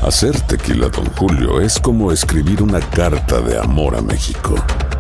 Hacer tequila Don Julio es como escribir una carta de amor a México.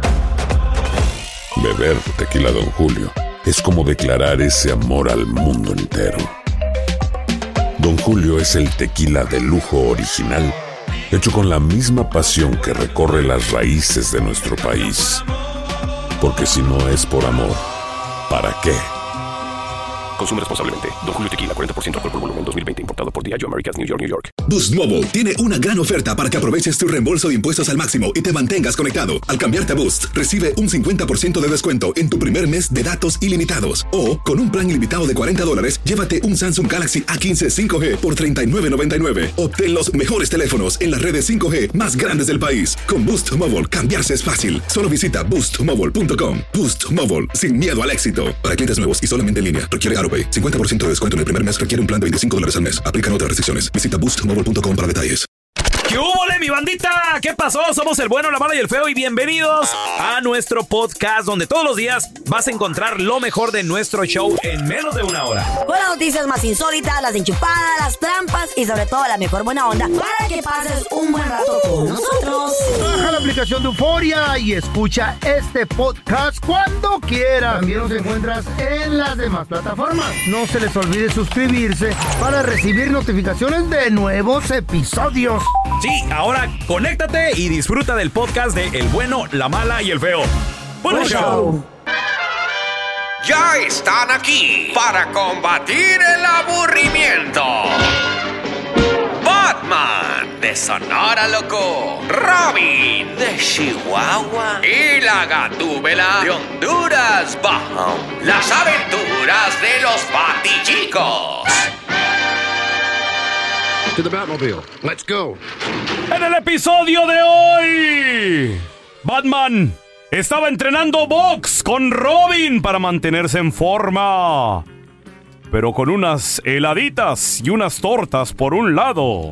Beber tequila Don Julio es como declarar ese amor al mundo entero. Don Julio es el tequila de lujo original, hecho con la misma pasión que recorre las raíces de nuestro país. Porque si no es por amor, ¿para qué? Consume responsablemente. Don Julio Tequila, 40% alcohol por volumen, 2020. Importado por Diageo Americas, New York, New York. Boost Mobile tiene una gran oferta para que aproveches tu reembolso de impuestos al máximo y te mantengas conectado. Al cambiarte a Boost, recibe un 50% de descuento en tu primer mes de datos ilimitados. O, con un plan ilimitado de $40, llévate un Samsung Galaxy A15 5G por $39.99. Obtén los mejores teléfonos en las redes 5G más grandes del país. Con Boost Mobile, cambiarse es fácil. Solo visita boostmobile.com. Boost Mobile, sin miedo al éxito. Para clientes nuevos y solamente en línea, requiere AroPay. 50% de descuento en el primer mes requiere un plan de $25 al mes. Aplican otras restricciones. Visita boostmobile.com para detalles. ¿Qué hubo, mi bandita? ¿Qué pasó? Somos el bueno, la mala y el feo y bienvenidos a nuestro podcast donde todos los días vas a encontrar lo mejor de nuestro show en menos de una hora. Con las noticias más insólitas, las enchupadas, las trampas y sobre todo la mejor buena onda para que pases un buen rato con nosotros. Baja la aplicación de Euforia y escucha este podcast cuando quieras. También nos encuentras en las demás plataformas. No se les olvide suscribirse para recibir notificaciones de nuevos episodios. Sí, ahora conéctate y disfruta del podcast de El Bueno, la Mala y el Feo. ¡Buen show! Ya están aquí para combatir el aburrimiento. Batman de Sonora Loco, Robin de Chihuahua y la Gatúbela de Honduras Bajo. Las aventuras de los Batichicos. To the Batmobile. Let's go. En el episodio de hoy, Batman estaba entrenando box con Robin para mantenerse en forma, pero con unas heladitas y unas tortas por un lado.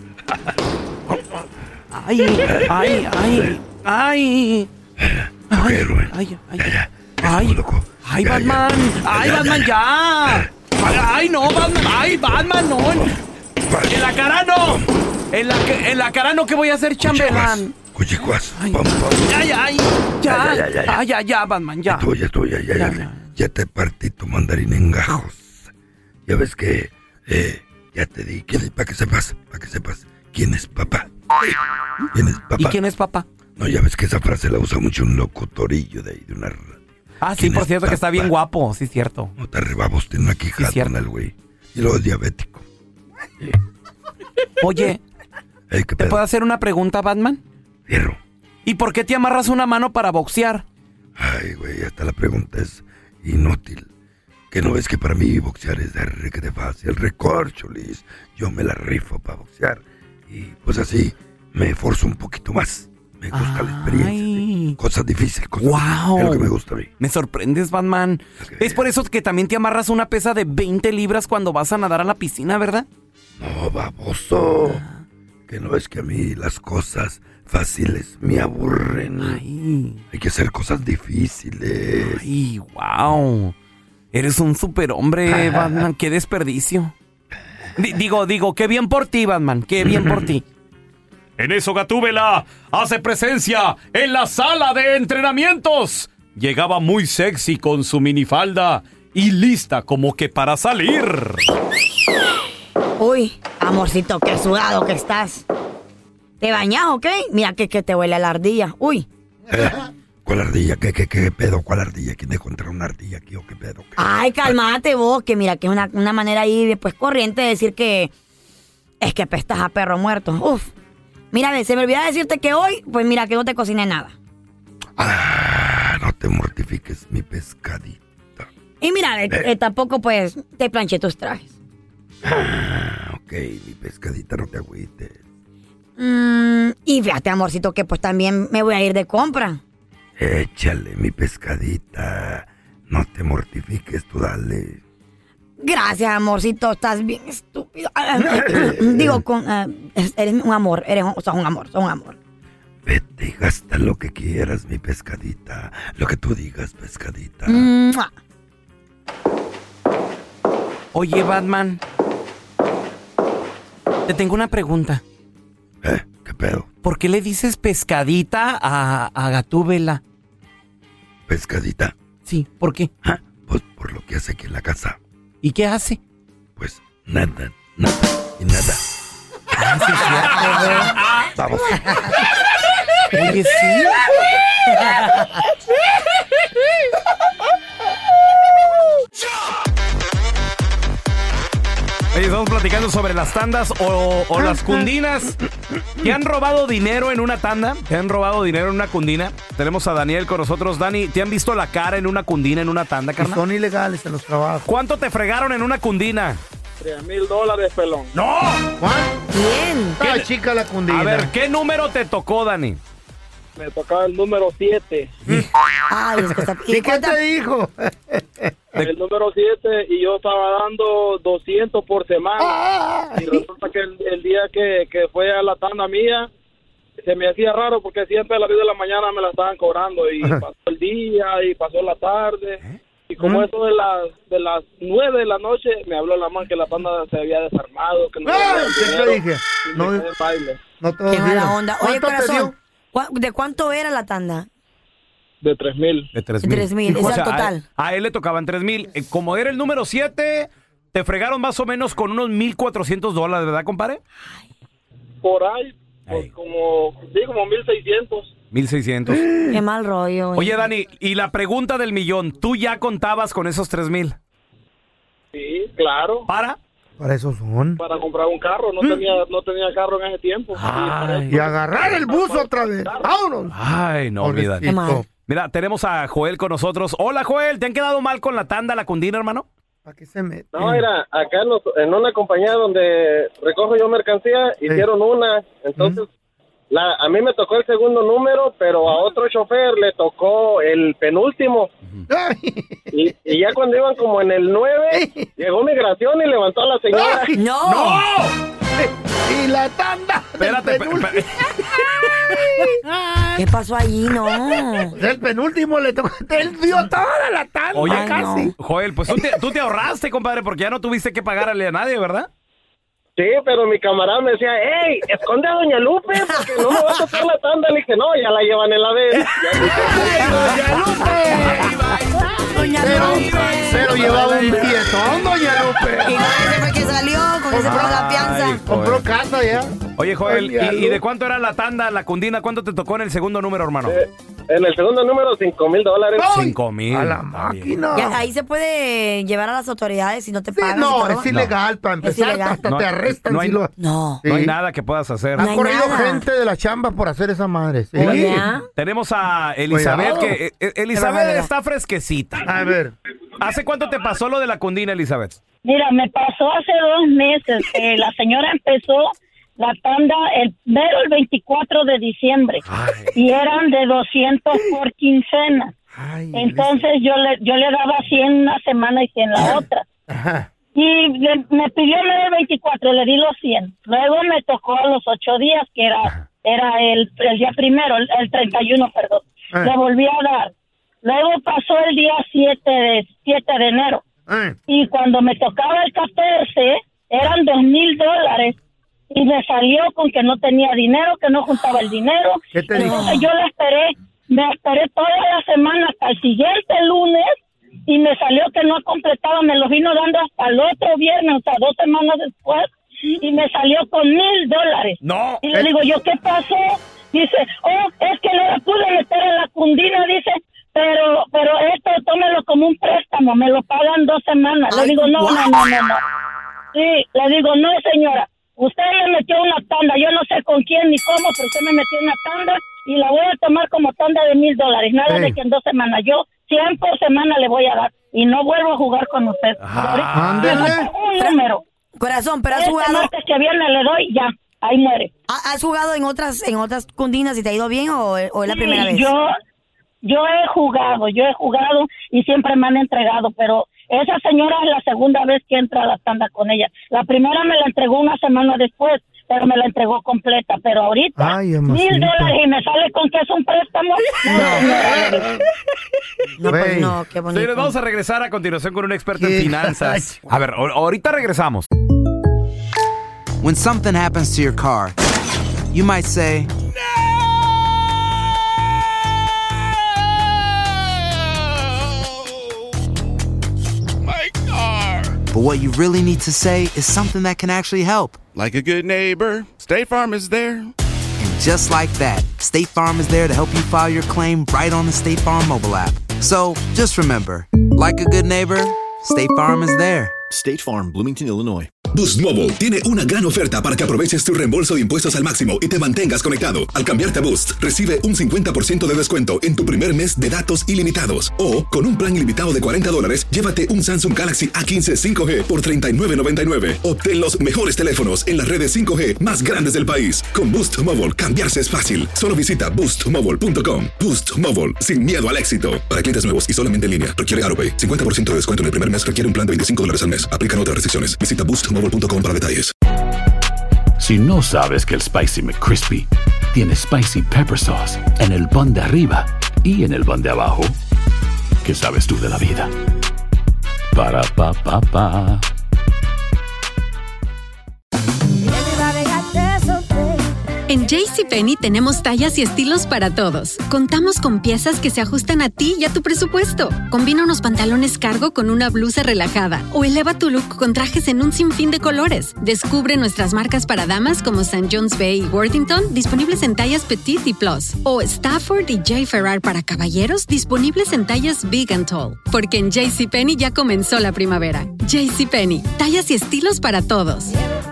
Ay, ay, ay, ay. Ay, Batman. Ay, Batman, ya. Ay, no, Batman. Ay, Batman, no. En la cara no. En la cara no, que voy a hacer chambelán. Cuchicuas. Ya, Batman, ya. Ya te partí tu mandarín en gajos. Ya ves que, ya te di, para que sepas, ¿quién es papá? ¿Quién es papá? ¿Y quién es papá? No, ya ves que esa frase la usa mucho un locutorillo de ahí, de una radio. Ah, sí, por cierto, que está bien guapo, sí, cierto. No te rebabos, tiene una quijada en el güey. Y luego es diabético. Sí. Oye, ¿te puedo hacer una pregunta, Batman? Fierro. ¿Y por qué te amarras una mano para boxear? Ay, güey, hasta la pregunta es inútil. Que no ves que para mí boxear es de requete fácil, recorcholis. Yo me la rifo para boxear. Y pues así me esforzo un poquito más. Me gusta la experiencia. ¿Sí? Cosas difíciles, cosas wow. Es lo que me gusta a mí. Me sorprendes, Batman. Okay. Es por eso que también te amarras una pesa de 20 libras cuando vas a nadar a la piscina, ¿verdad? No, baboso. Que no es que a mí las cosas fáciles me aburren. Ay. Hay que hacer cosas difíciles. Ay, wow. Eres un superhombre, Batman. Qué desperdicio. Digo, qué bien por ti, Batman. Qué bien por ti. En eso, Gatúbela hace presencia en la sala de entrenamientos. Llegaba muy sexy con su minifalda y lista como que para salir. Uy, amorcito, qué sudado que estás. ¿Te bañas o qué? Mira que te huele la ardilla. Uy. ¿Cuál ardilla? ¿Qué pedo? ¿Cuál ardilla? ¿Quién encontró una ardilla aquí o qué pedo? ¿Qué? Ay, cálmate vos, que mira que es una manera ahí pues corriente de decir que es que apestas a perro muerto. Uf. Mira, se me olvidó decirte que hoy, pues mira que no te cociné nada. Ah, no te mortifiques, mi pescadita. Y mira, tampoco pues te planché tus trajes. Ah, ok, mi pescadita, no te agüites. Y fíjate, amorcito, que pues también me voy a ir de compra. Échale, mi pescadita. No te mortifiques, tú dale. Gracias, amorcito, estás bien estúpido. Digo, eres un amor, sos un amor. Vete y gasta lo que quieras, mi pescadita. Lo que tú digas, pescadita. Oye, Batman, te tengo una pregunta. pedo? ¿Por qué le dices pescadita a Gatúbela? ¿Pescadita? Sí, ¿por qué? Pues por lo que hace aquí en la casa. ¿Y qué hace? Pues nada y nada. Vamos. Oye, sí. Oye, estamos platicando sobre las tandas o las cundinas. ¿Te han robado dinero en una tanda? ¿Te han robado dinero en una cundina? Tenemos a Daniel con nosotros. Dani, ¿te han visto la cara en una cundina, en una tanda, carnal? Son ilegales en los trabajos. ¿Cuánto te fregaron en una cundina? $3,000, pelón. ¡No! Bien. Está chica la cundina. A ver, ¿qué número te tocó, Dani? Me tocaba el número 7. Ay, es que está... ¿Y qué te dijo? El número 7 y yo estaba dando 200 por semana. Y resulta que el día que fue a la tanda mía, se me hacía raro porque siempre a las 10 de la mañana me la estaban cobrando. Y pasó el día y pasó la tarde. Y como eso de las 9 de la noche, me habló la man que la tanda se había desarmado. Que no ¿Qué te dije? No, no te Qué mala onda. Oye, ¿Cuánto te corazón, ¿de cuánto era la tanda? De 3,000. De 3,000. 3,000, ese era el total. A él le tocaban 3,000. Como era el número 7, te fregaron más o menos con unos $1,400, ¿verdad, compadre? Por ahí, pues como 1,600. 1,600. Qué mal rollo, güey. Oye, Dani, y la pregunta del millón, ¿tú ya contabas con esos 3,000? Sí, claro. ¿Para? Para eso son. Para comprar un carro. No tenía carro en ese tiempo. Y agarrar el bus otra vez. ¡Vámonos! Ay, no, mi Dani. Mira, tenemos a Joel con nosotros. Hola, Joel, ¿te han quedado mal con la tanda, la cundina, hermano? ¿Para qué se mete? No, mira, acá en una compañía donde recojo yo mercancía, hicieron una. Entonces, a mí me tocó el segundo número, pero a otro chofer le tocó el penúltimo. Y ya cuando iban como en el 9, llegó migración y levantó a la señora. ¡No! Y la tanda. Espérate, ¿Qué pasó allí? No. El penúltimo le tocó. Él dio toda la tanda. Oye, casi. Joel, pues tú te ahorraste, compadre, porque ya no tuviste que pagarle a nadie, ¿verdad? Sí, pero mi camarada me decía, ¡ey, esconde a Doña Lupe, porque no me va a tocar la tanda! Le dije, no, ya la llevan en la vez. ¡Doña Lupe! Doña Lupe. Pero llevaba un billetón, Doña Lupe. Y con ese fue que salió, con ese pagó la fianza. Compró casa ya. Oye, Joel, ¿y de cuánto era la tanda, la cundina? ¿Cuánto te tocó en el segundo número, hermano? En el segundo número, $5,000. $5,000. A la máquina. Ya, ahí se puede llevar a las autoridades si no te pagan. No, si te es roban. ilegal para empezar. ilegal. Hasta te arrestan. No hay, si lo... No. No hay nada que puedas hacer. Ha No hay corrido nada. gente de la chamba por hacer esa madre. Sí. Oye. Tenemos a Elizabeth, Cuidado. que Elizabeth está fresquecita. A ver. ¿Hace cuánto te pasó lo de la cundina, Elizabeth? Mira, me pasó hace 2 meses. La señora empezó la tanda el 24 de diciembre. Y eran de 200 por quincena. Entonces yo le daba 100 una semana y 100 la otra. Ajá. Y me pidió el 24, le di los 100. Luego me tocó a los 8 días, que era el día primero, el 31, perdón. Le volví a dar. Luego pasó el día 7 de enero. Y cuando me tocaba el 14, eran $2,000. Y me salió con que no tenía dinero, que no juntaba el dinero. ¿Qué te dijo? Entonces yo me esperé toda la semana hasta el siguiente lunes y me salió que no completaba, me lo vino dando hasta el otro viernes, o sea, 2 semanas después, y me salió con $1,000. No. Y le digo yo, ¿qué pasó? Dice, es que no la pude meter en la cundina, dice, pero esto tómelo como un préstamo, me lo pagan 2 semanas. Le digo, no. Sí, le digo, no, señora. Usted me metió una tanda, yo no sé con quién ni cómo, pero usted me metió una tanda y la voy a tomar como tanda de $1,000. Nada de que en 2 semanas, yo 100 por semana le voy a dar y no vuelvo a jugar con usted. Ándele. Un número. Corazón, pero has jugado. martes que viene le doy, ya, ahí muere. ¿Has jugado en otras cundinas y te ha ido bien o es la primera vez? Yo he jugado y siempre me han entregado, pero esa señora es la segunda vez que entra a la tanda con ella. La primera me la entregó una semana después, pero me la entregó completa. Pero ahorita, Ay, $1,000 y me sale con que es un préstamo. No, pues no, qué bonito. Señores, vamos a regresar a continuación con un experto en finanzas. A ver, ahorita regresamos. When something happens to your car, You might say, My car! but what you really need to say is something that can actually help. Like a good neighbor, State Farm is there. And just like that, State Farm is there to help you file your claim right on the State Farm mobile app. So just remember, like a good neighbor, State Farm is there. State Farm, Bloomington, Illinois. Boost Mobile tiene una gran oferta para que aproveches tu reembolso de impuestos al máximo y te mantengas conectado. Al cambiarte a Boost, recibe un 50% de descuento en tu primer mes de datos ilimitados. O, con un plan ilimitado de $40, llévate un Samsung Galaxy A15 5G por $39.99. Obtén los mejores teléfonos en las redes 5G más grandes del país. Con Boost Mobile, cambiarse es fácil. Solo visita boostmobile.com. Boost Mobile, sin miedo al éxito. Para clientes nuevos y solamente en línea, requiere AutoPay. 50% de descuento en el primer mes requiere un plan de $25 al mes. Aplican otras restricciones. Visita boostmobile.com para detalles. Si no sabes que el Spicy McCrispy tiene Spicy Pepper Sauce en el pan de arriba y en el pan de abajo, ¿qué sabes tú de la vida? Para, pa, pa, pa. En JCPenney tenemos tallas y estilos para todos. Contamos con piezas que se ajustan a ti y a tu presupuesto. Combina unos pantalones cargo con una blusa relajada o eleva tu look con trajes en un sinfín de colores. Descubre nuestras marcas para damas como St. John's Bay y Worthington, disponibles en tallas Petite y Plus. O Stafford y J. Ferrar para caballeros, disponibles en tallas Big and Tall. Porque en JCPenney ya comenzó la primavera. JCPenney, tallas y estilos para todos.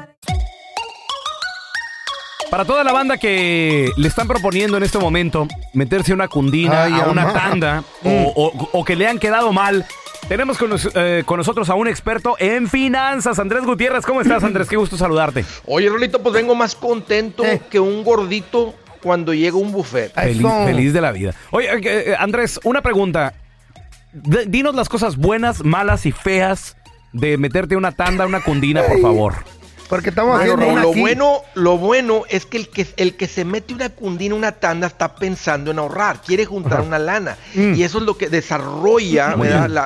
Para toda la banda que le están proponiendo en este momento meterse a una cundina, a una tanda, o que le han quedado mal, tenemos con nosotros a un experto en finanzas, Andrés Gutiérrez. ¿Cómo estás, Andrés? Qué gusto saludarte. Oye, Rolito, pues vengo más contento que un gordito cuando llega a un buffet. Feliz de la vida. Oye, Andrés, una pregunta. Dinos las cosas buenas, malas y feas de meterte a una tanda, a una cundina, por favor. Porque estamos haciendo Raúl, lo bueno es que el que se mete una cundina, una tanda, está pensando en ahorrar, quiere juntar una lana. Y eso es lo que desarrolla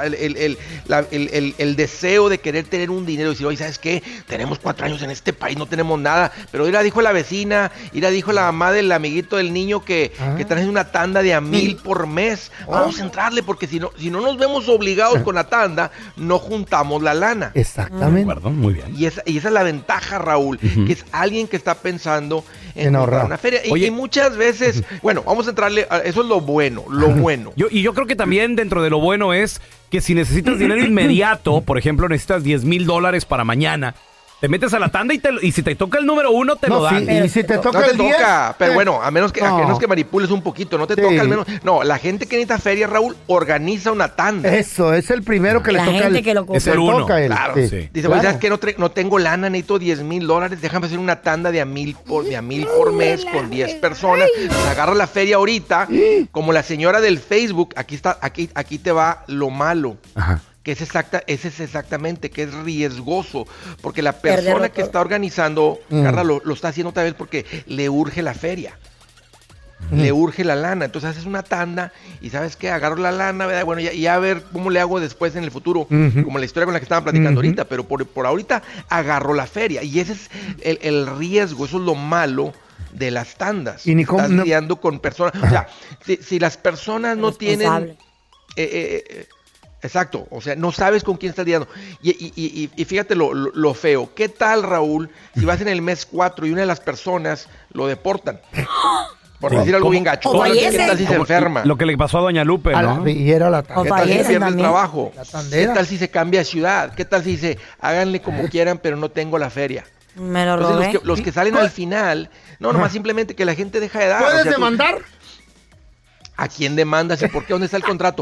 el deseo de querer tener un dinero y decir, oye, ¿sabes qué? Tenemos 4 años en este país, no tenemos nada. Pero ira dijo la vecina, ira dijo la mamá del amiguito del niño que traen una tanda de $1,000 por mes. Vamos a entrarle, porque si no nos vemos obligados con la tanda, no juntamos la lana. Exactamente. Muy bien. Y esa es la ventaja, Raúl, que es alguien que está pensando en ahorrar una feria. Y muchas veces, bueno, vamos a entrarle, eso es lo bueno, bueno. Yo creo que también dentro de lo bueno es que si necesitas dinero inmediato, por ejemplo, necesitas $10,000 para mañana, te metes a la tanda y si te toca el número 1, te lo dan. Y si te toca no el 10, pero bueno, a menos que manipules un poquito, no te toca al menos. No, la gente que necesita feria, Raúl, organiza una tanda. Eso, es el primero que le toca. Es el uno. Claro. Sí. Dice, ¿sabes qué? No tengo lana, necesito $10,000, déjame hacer una tanda de $1,000 por mes con 10 personas. Agarra la feria ahorita, como la señora del Facebook, aquí te va lo malo. Ajá. Que es exactamente, que es riesgoso, porque la persona que está organizando, Carla, lo está haciendo otra vez porque le urge la feria, le urge la lana. Entonces haces una tanda y ¿sabes qué? Agarro la lana, ¿verdad? Bueno, ya a ver cómo le hago después en el futuro, como la historia con la que estaban platicando ahorita, pero por ahorita agarro la feria, y ese es el riesgo, eso es lo malo de las tandas. Y estás lidiando con personas, o sea, si las personas no tienen... Exacto, o sea, no sabes con quién estás lidiando. Y fíjate lo feo. ¿Qué tal, Raúl, si vas en el mes 4 y una de las personas lo deportan? Por decir algo bien gacho. ¿Qué tal si se enferma? Lo que le pasó a Doña Lupe, ¿no? Y era la ¿Qué tal si pierde el trabajo? ¿Qué tal si se cambia de ciudad? ¿Qué tal si dice, háganle como quieran, pero no tengo la feria? Me lo robé. Entonces, los que salen al final, nomás simplemente que la gente deja de dar. ¿Puedes demandar? ¿A quién demandas y por qué? ¿Dónde está el contrato?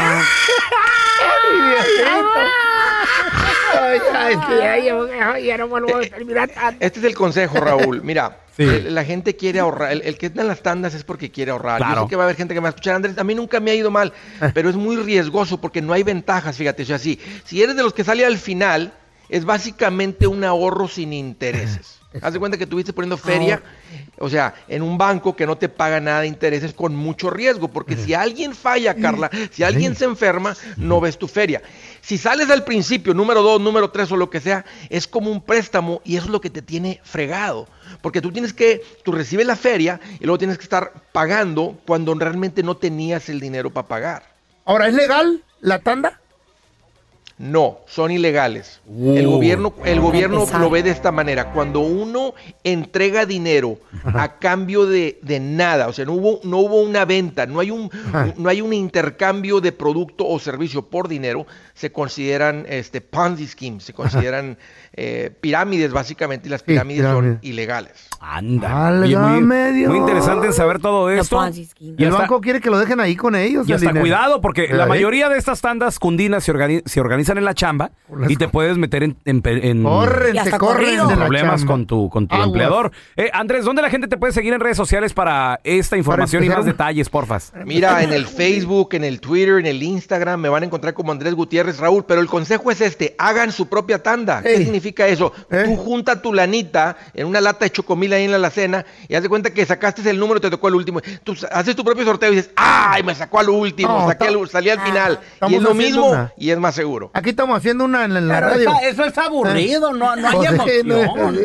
Este es el consejo, Raúl. Mira, la gente quiere ahorrar. El que está en las tandas es porque quiere ahorrar. Claro. Yo sé que va a haber gente que me va a escuchar. Andrés, a mí nunca me ha ido mal, pero es muy riesgoso porque no hay ventajas, fíjate. O sea, si eres de los que sale al final, es básicamente un ahorro sin intereses. Haz de cuenta que estuviste poniendo feria, o sea, en un banco que no te paga nada de intereses con mucho riesgo, porque si alguien falla, Carla, si alguien se enferma, no ves tu feria. Si sales al principio, número 2, número 3 o lo que sea, es como un préstamo y eso es lo que te tiene fregado. Porque tú recibes la feria y luego tienes que estar pagando cuando realmente no tenías el dinero para pagar. Ahora, ¿es legal la tanda? No, son ilegales. El gobierno lo ve de esta manera. Cuando uno entrega dinero a cambio de nada, o sea, no hubo una venta, no hay un intercambio de producto o servicio por dinero, se consideran Ponzi schemes, se consideran pirámides básicamente, y las pirámides son ilegales. Anda. Muy interesante saber todo esto. Y el banco quiere que lo dejen ahí con ellos. Y hasta cuidado, porque la mayoría de estas tandas cundinas se organizan en la chamba y te puedes meter en problemas con tu empleador. Andrés, ¿dónde la gente te puede seguir en redes sociales para esta información y más detalles, porfas? Mira, en el Facebook, en el Twitter, en el Instagram, me van a encontrar como Andrés Gutiérrez, Raúl, pero el consejo es hagan su propia tanda. ¿Qué significa eso? Tú junta tu lanita en una lata de chocomil ahí en la alacena y haz de cuenta que sacaste el número y te tocó el último. Tú haces tu propio sorteo y dices, ¡ay, me sacó al último! Salí al final. Y es lo mismo y es más seguro. Aquí estamos haciendo una en la radio. Eso es aburrido, no hay emoción.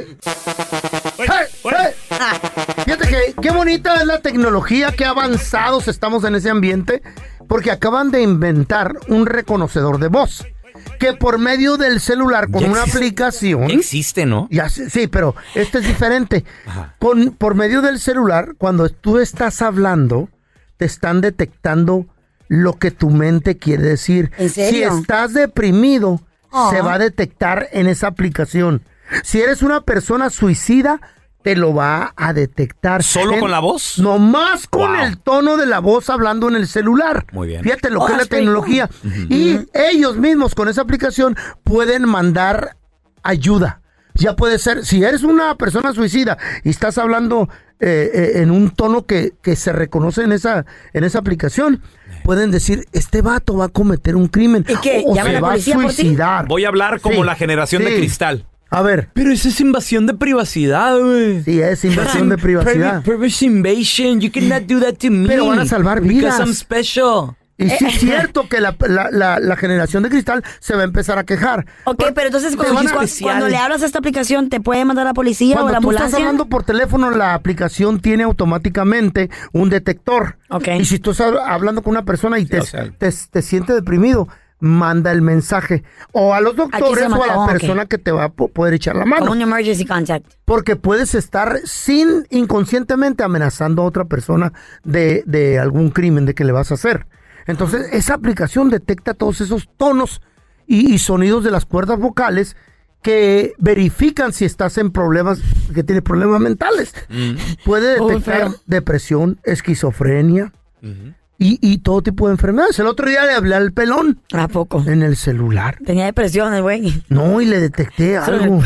Fíjate que qué bonita es la tecnología, qué avanzados estamos en ese ambiente, porque acaban de inventar un reconocedor de voz que por medio del celular con una aplicación existe, ¿no? Sí, pero este es diferente. Por medio del celular, cuando tú estás hablando, te están detectando lo que tu mente quiere decir. ¿En serio? Si estás deprimido, se va a detectar en esa aplicación. Si eres una persona suicida, te lo va a detectar. ¿Solo con la voz? Nomás con el tono de la voz hablando en el celular. Muy bien. Fíjate lo que es la tecnología. Y ellos mismos con esa aplicación pueden mandar ayuda. Ya puede ser, si eres una persona suicida y estás hablando en un tono que se reconoce en esa aplicación, pueden decir, este vato va a cometer un crimen o se va a suicidar. Voy a hablar como la generación de cristal. A ver. Pero eso es invasión de privacidad, güey. Sí, es invasión de privacidad. Privacy invasion. You cannot do that to me. Pero van a salvar vidas. Because I'm special. Y sí es cierto que la generación de cristal se va a empezar a quejar. Ok, pero entonces cuando le hablas a esta aplicación, ¿te puede mandar a la policía o la ambulancia? Cuando tú estás hablando por teléfono, la aplicación tiene automáticamente un detector. Okay. Y si tú estás hablando con una persona y te sientes deprimido, manda el mensaje. O a los doctores o a la persona que te va a poder echar la mano. Como un emergency contact. Porque puedes estar inconscientemente amenazando a otra persona de algún crimen de que le vas a hacer. Entonces, esa aplicación detecta todos esos tonos y sonidos de las cuerdas vocales que verifican si estás en problemas, que tienes problemas mentales. Puede detectar depresión, esquizofrenia y todo tipo de enfermedades. El otro día le hablé al pelón. ¿A poco? En el celular. Tenía depresiones, güey. No, y le detecté algo.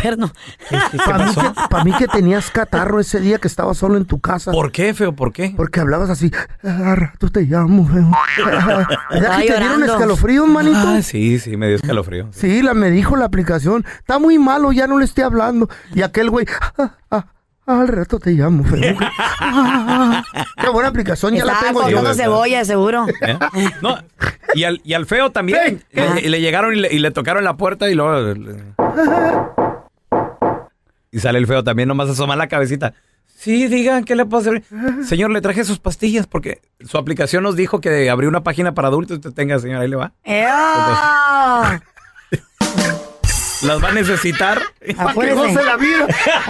Para mí que tenías catarro ese día que estabas solo en tu casa. ¿Por qué, feo? ¿Por qué? Porque hablabas así. Rato te llamo, feo. ¿Verdad que te dieron escalofríos, manito? Sí, me dio escalofrío. Sí, me dijo la aplicación. Está muy malo, ya no le estoy hablando. Y aquel güey... al rato te llamo, feo. Qué buena aplicación, ya la tengo yo. Estaba cebolla, seguro. No, y al feo también. Le llegaron y le tocaron la puerta y luego... Y sale el feo también, nomás asoma la cabecita. Sí, digan, ¿qué le puedo hacer? Señor, le traje sus pastillas porque su aplicación nos dijo que abrió una página para adultos. Usted tenga, señor, ahí le va. Las va a necesitar. Para que goce la vida.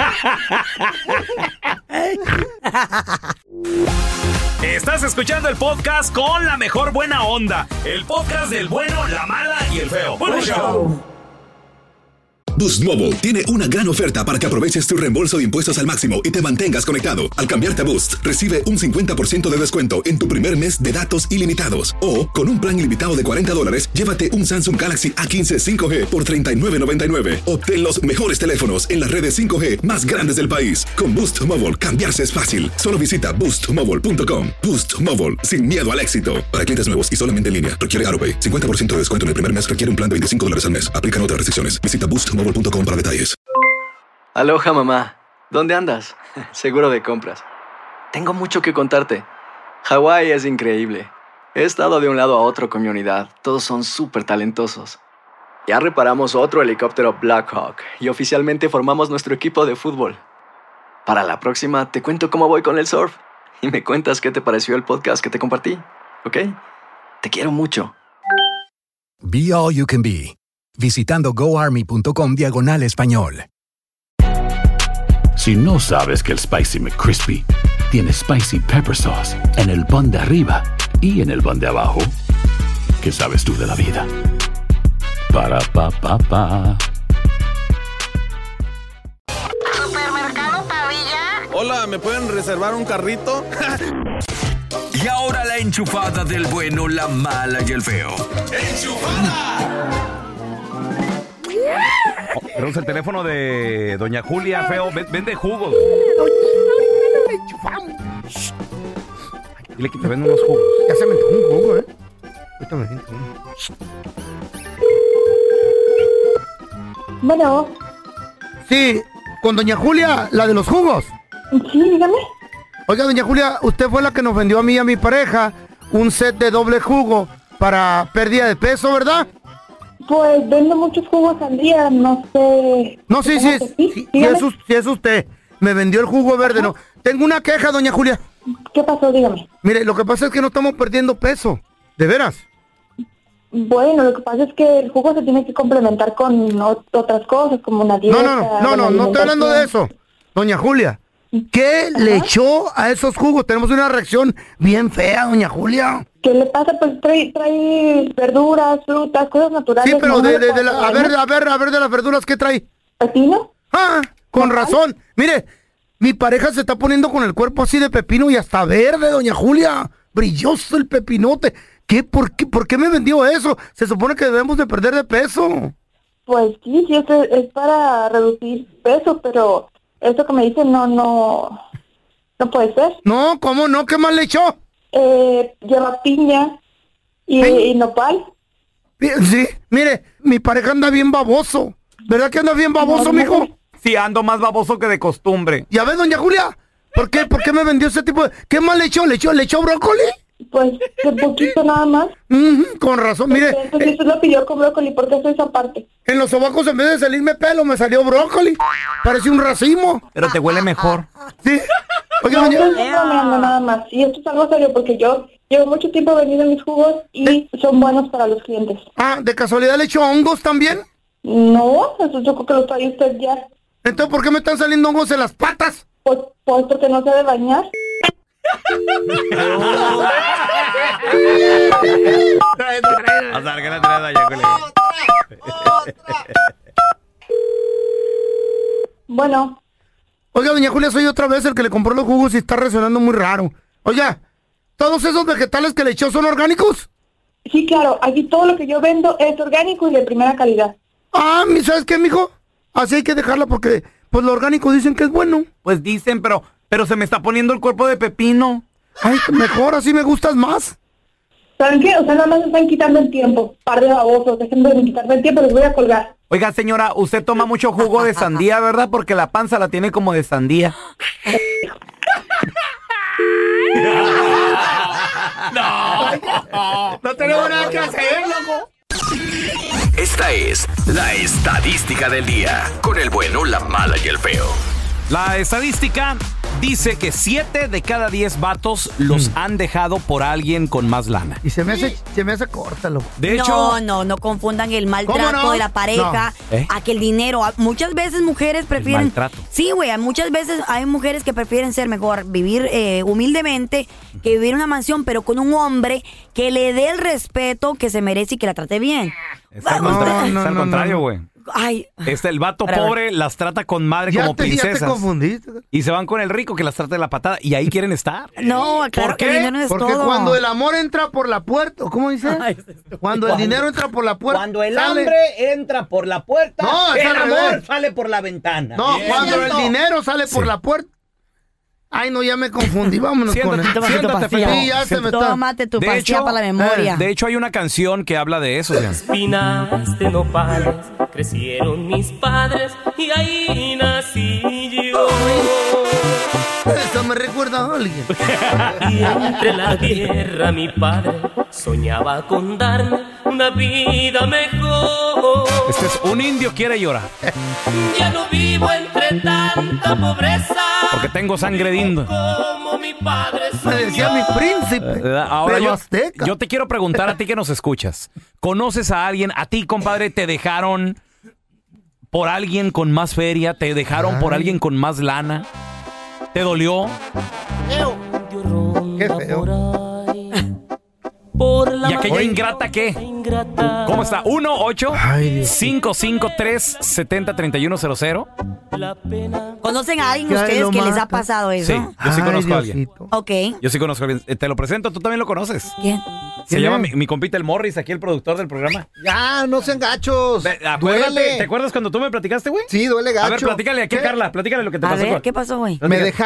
Estás escuchando el podcast con la mejor buena onda. El podcast del bueno, la mala y el feo. ¡Buen show! Boost Mobile tiene una gran oferta para que aproveches tu reembolso de impuestos al máximo y te mantengas conectado. Al cambiarte a Boost, recibe un 50% de descuento en tu primer mes de datos ilimitados. O, con un plan ilimitado de $40, llévate un Samsung Galaxy A15 5G por $39.99. Obtén los mejores teléfonos en las redes 5G más grandes del país. Con Boost Mobile, cambiarse es fácil. Solo visita boostmobile.com. Boost Mobile, sin miedo al éxito. Para clientes nuevos y solamente en línea, requiere AroPay. 50% de descuento en el primer mes requiere un plan de $25 al mes. Aplican otras restricciones. Visita boostmobile.com para detalles. Aloha, mamá. ¿Dónde andas? Seguro de compras. Tengo mucho que contarte. Hawái es increíble. He estado de un lado a otro con mi unidad. Todos son súper talentosos. Ya reparamos otro helicóptero Blackhawk y oficialmente formamos nuestro equipo de fútbol. Para la próxima te cuento cómo voy con el surf y me cuentas qué te pareció el podcast que te compartí, ¿ok? Te quiero mucho. Be All You Can Be, visitando goarmy.com/español. Si no sabes que el Spicy McCrispy tiene Spicy Pepper Sauce en el pan de arriba y en el pan de abajo, ¿qué sabes tú de la vida? Para, pa, pa, pa. ¿Supermercado Pavilla? Hola, ¿me pueden reservar un carrito? Y ahora la enchufada del bueno, la mala y el feo. Tenemos el teléfono de Doña Julia, feo. Vende jugos. Dile que te venden unos jugos. Ya se me entró un jugo, Ahorita me siento uno. Bueno. Sí, con Doña Julia, la de los jugos. Sí, dígame. Oiga, Doña Julia, usted fue la que nos vendió a mí y a mi pareja un set de doble jugo para pérdida de peso, ¿verdad? Pues vendo muchos jugos al día, no sé. No, sí, si es usted. Me vendió el jugo verde, no. Tengo una queja, Doña Julia. ¿Qué pasó? Dígame. Mire, lo que pasa es que no estamos perdiendo peso. ¿De veras? Bueno, lo que pasa es que el jugo se tiene que complementar con otras cosas, como una dieta. No estoy hablando de eso. Doña Julia, ¿qué le echó a esos jugos? Tenemos una reacción bien fea, Doña Julia. ¿Qué le pasa? Pues trae verduras, frutas, cosas naturales. Sí, pero a ver, de las verduras, ¿qué trae? ¿Pepino? Ah, con razón. Mire, mi pareja se está poniendo con el cuerpo así de pepino y hasta verde, Doña Julia. Brilloso el pepinote. ¿Por qué me vendió eso? Se supone que debemos de perder de peso. Pues sí, es para reducir peso, pero eso que me dicen no puede ser. No, ¿cómo no? ¿Qué más le echó? Lleva piña y nopal. Sí, mire, mi pareja anda bien baboso. ¿Verdad que anda bien baboso, mijo? Sí, ando más baboso que de costumbre. ¿Ya ves, Doña Julia? ¿Por qué me vendió ese tipo de...? ¿Qué más le echó? ¿Le echó brócoli? Pues, un poquito nada más. Con razón, mire. Entonces, eso lo pidió con brócoli, ¿por qué hace esa parte? En los sobacos, en vez de salirme pelo, me salió brócoli. Parece un racimo. Pero te huele mejor. Sí. Oye, no, estoy bromeando nada más. Y esto es algo serio, porque yo llevo mucho tiempo vendiendo mis jugos y son buenos para los clientes. Ah, ¿de casualidad le echó hongos también? No, eso yo creo que lo trae usted ya. Entonces, ¿por qué me están saliendo hongos en las patas? Pues porque no se debe bañar. Bueno. Oiga, Doña Julia, soy otra vez el que le compró los jugos y está resonando muy raro. Oiga, ¿todos esos vegetales que le echó son orgánicos? Sí, claro. Aquí todo lo que yo vendo es orgánico y de primera calidad. Ah, ¿sabes qué, mijo? Así hay que dejarla porque, pues, lo orgánico dicen que es bueno. Pues dicen, pero se me está poniendo el cuerpo de pepino. Ay, mejor, así me gustas más. ¿Saben qué? O sea, nada más están quitando el tiempo. Par de babosos, dejen de quitarme el tiempo, les voy a colgar. Oiga, señora, usted toma mucho jugo de sandía, ¿verdad? Porque la panza la tiene como de sandía. No tenemos nada que hacer, loco. Esta es la estadística del día. Con el bueno, la mala y el feo. La estadística dice que 7 de cada 10 vatos los han dejado por alguien con más lana. Y se me hace corta, loco. De hecho... No confundan el maltrato de la pareja a que el dinero. Muchas veces mujeres prefieren... maltrato. Sí, güey, muchas veces hay mujeres que prefieren ser mejor, vivir humildemente, que vivir en una mansión, pero con un hombre que le dé el respeto que se merece y que la trate bien. Es al contrario, güey. Ay. El vato pobre las trata con madre como princesas. Ya te confundiste. Y se van con el rico que las trata de la patada. Y ahí quieren estar. No, claro. ¿Por qué? El dinero no es porque todo. Cuando el amor entra por la puerta, ¿cómo dice? Cuando el dinero entra por la puerta. Cuando el hambre entra por la puerta, el amor sale por la ventana. No, cuando el dinero sale por la puerta. Ay, no, ya me confundí. Vámonos con él. Sí, ya se me está. Tómate tu pastilla para la memoria. De hecho, hay una canción que habla de eso. Espinas de nopales crecieron mis padres y ahí nací yo. me recuerda a alguien. Y entre la tierra mi padre soñaba con darme una vida mejor. Este es Un indio quiere llorar. Ya no vivo entre tanta pobreza. Porque tengo sangre de indio. Como mi padre Me decía mi príncipe. Ahora pero yo, azteca. yo te quiero preguntar a ti que nos escuchas. ¿Conoces a alguien? A ti, compadre, te dejaron por alguien con más feria, te dejaron por alguien con más lana. ¿Te dolió? Qué feo. ¿Y aquella ingrata qué? ¿Cómo está? 1-8-553-70-3100. ¿Conocen a alguien Ya ustedes lo que les ha mata. pasado eso? Sí, yo sí conozco a alguien. Ok. Yo sí conozco a alguien. Te lo presento, tú también lo conoces. ¿Quién? Se ¿Quién llama es? mi compita el Morris, aquí el productor del programa. Ya, no sean gachos. Acuérdate, ¿te acuerdas cuando tú me platicaste, güey? Sí, duele gacho. A ver, platícale aquí, ¿Qué? Carla, platícale lo que te A pasó. ver, ¿qué pasó, güey?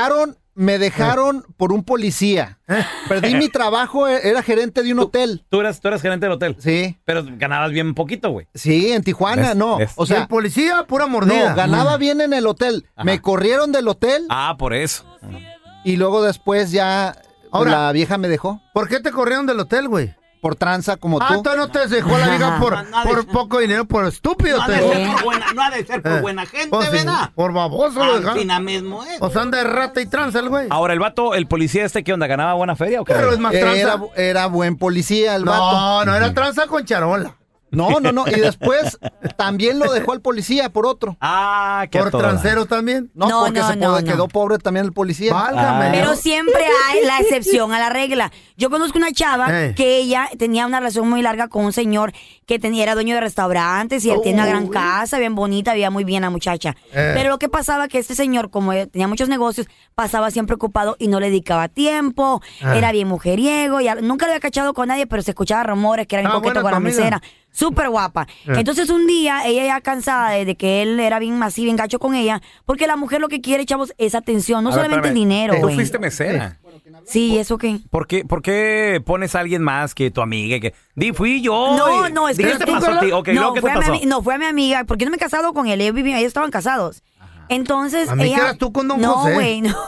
Me dejaron por un policía. Perdí mi trabajo, era gerente de un hotel. Tú eras gerente del hotel. Sí. Pero ganabas bien poquito, güey. Sí, en Tijuana, ¿Ves? no. ¿Ves? O sea, el policía, pura mordida. no, ganaba bien en el hotel. Ajá. Me corrieron del hotel Ah, por eso. y luego después ya Ahora- la vieja me dejó. ¿Por qué te corrieron del hotel, güey? Por tranza como Ah, tú. entonces no te dejó la vieja por poco dinero, por estúpido. No ha te de dejó. ser por buena, no ha de ser por buena gente, Pues sí, ¿verdad? por baboso lo dejaron. Alcina mismo es. O sea, anda de rata y tranza el güey. Ahora, el vato, el policía ¿qué onda? ¿Ganaba buena feria o qué? Pero es más tranza. Era buen policía el vato. No era tranza con charola. No. Y después también lo dejó al policía por otro. Ah, qué Por transero también. No, No, porque no, se no, quedó pobre también el policía. Válgame. Pero siempre hay la excepción a la regla. Yo conozco una chava que ella tenía una relación muy larga con un señor que era dueño de restaurantes y él tenía una gran casa, bien bonita, vivía muy bien la muchacha. Pero lo que pasaba que este señor, como tenía muchos negocios, pasaba siempre ocupado y no le dedicaba tiempo, era bien mujeriego, y nunca lo había cachado con nadie, pero se escuchaba rumores que era bien coqueto con la mesera. Súper guapa. Entonces un día ella ya cansada de que él era bien así, bien gacho con ella, porque la mujer lo que quiere, chavos, es atención, no A ver, solamente el espérame. dinero, Tú güey. fuiste mesera. Sí, ¿eso qué? ¿Por qué pones a alguien más que tu amiga? Fui yo. No, es que... ¿Qué te pasó a ti? Ok, luego, ¿qué te pasó? No, fue a mi amiga, porque yo no me he casado con él, ellos estaban casados. Entonces, A mí que ella... eras tú con don no, José. güey, no.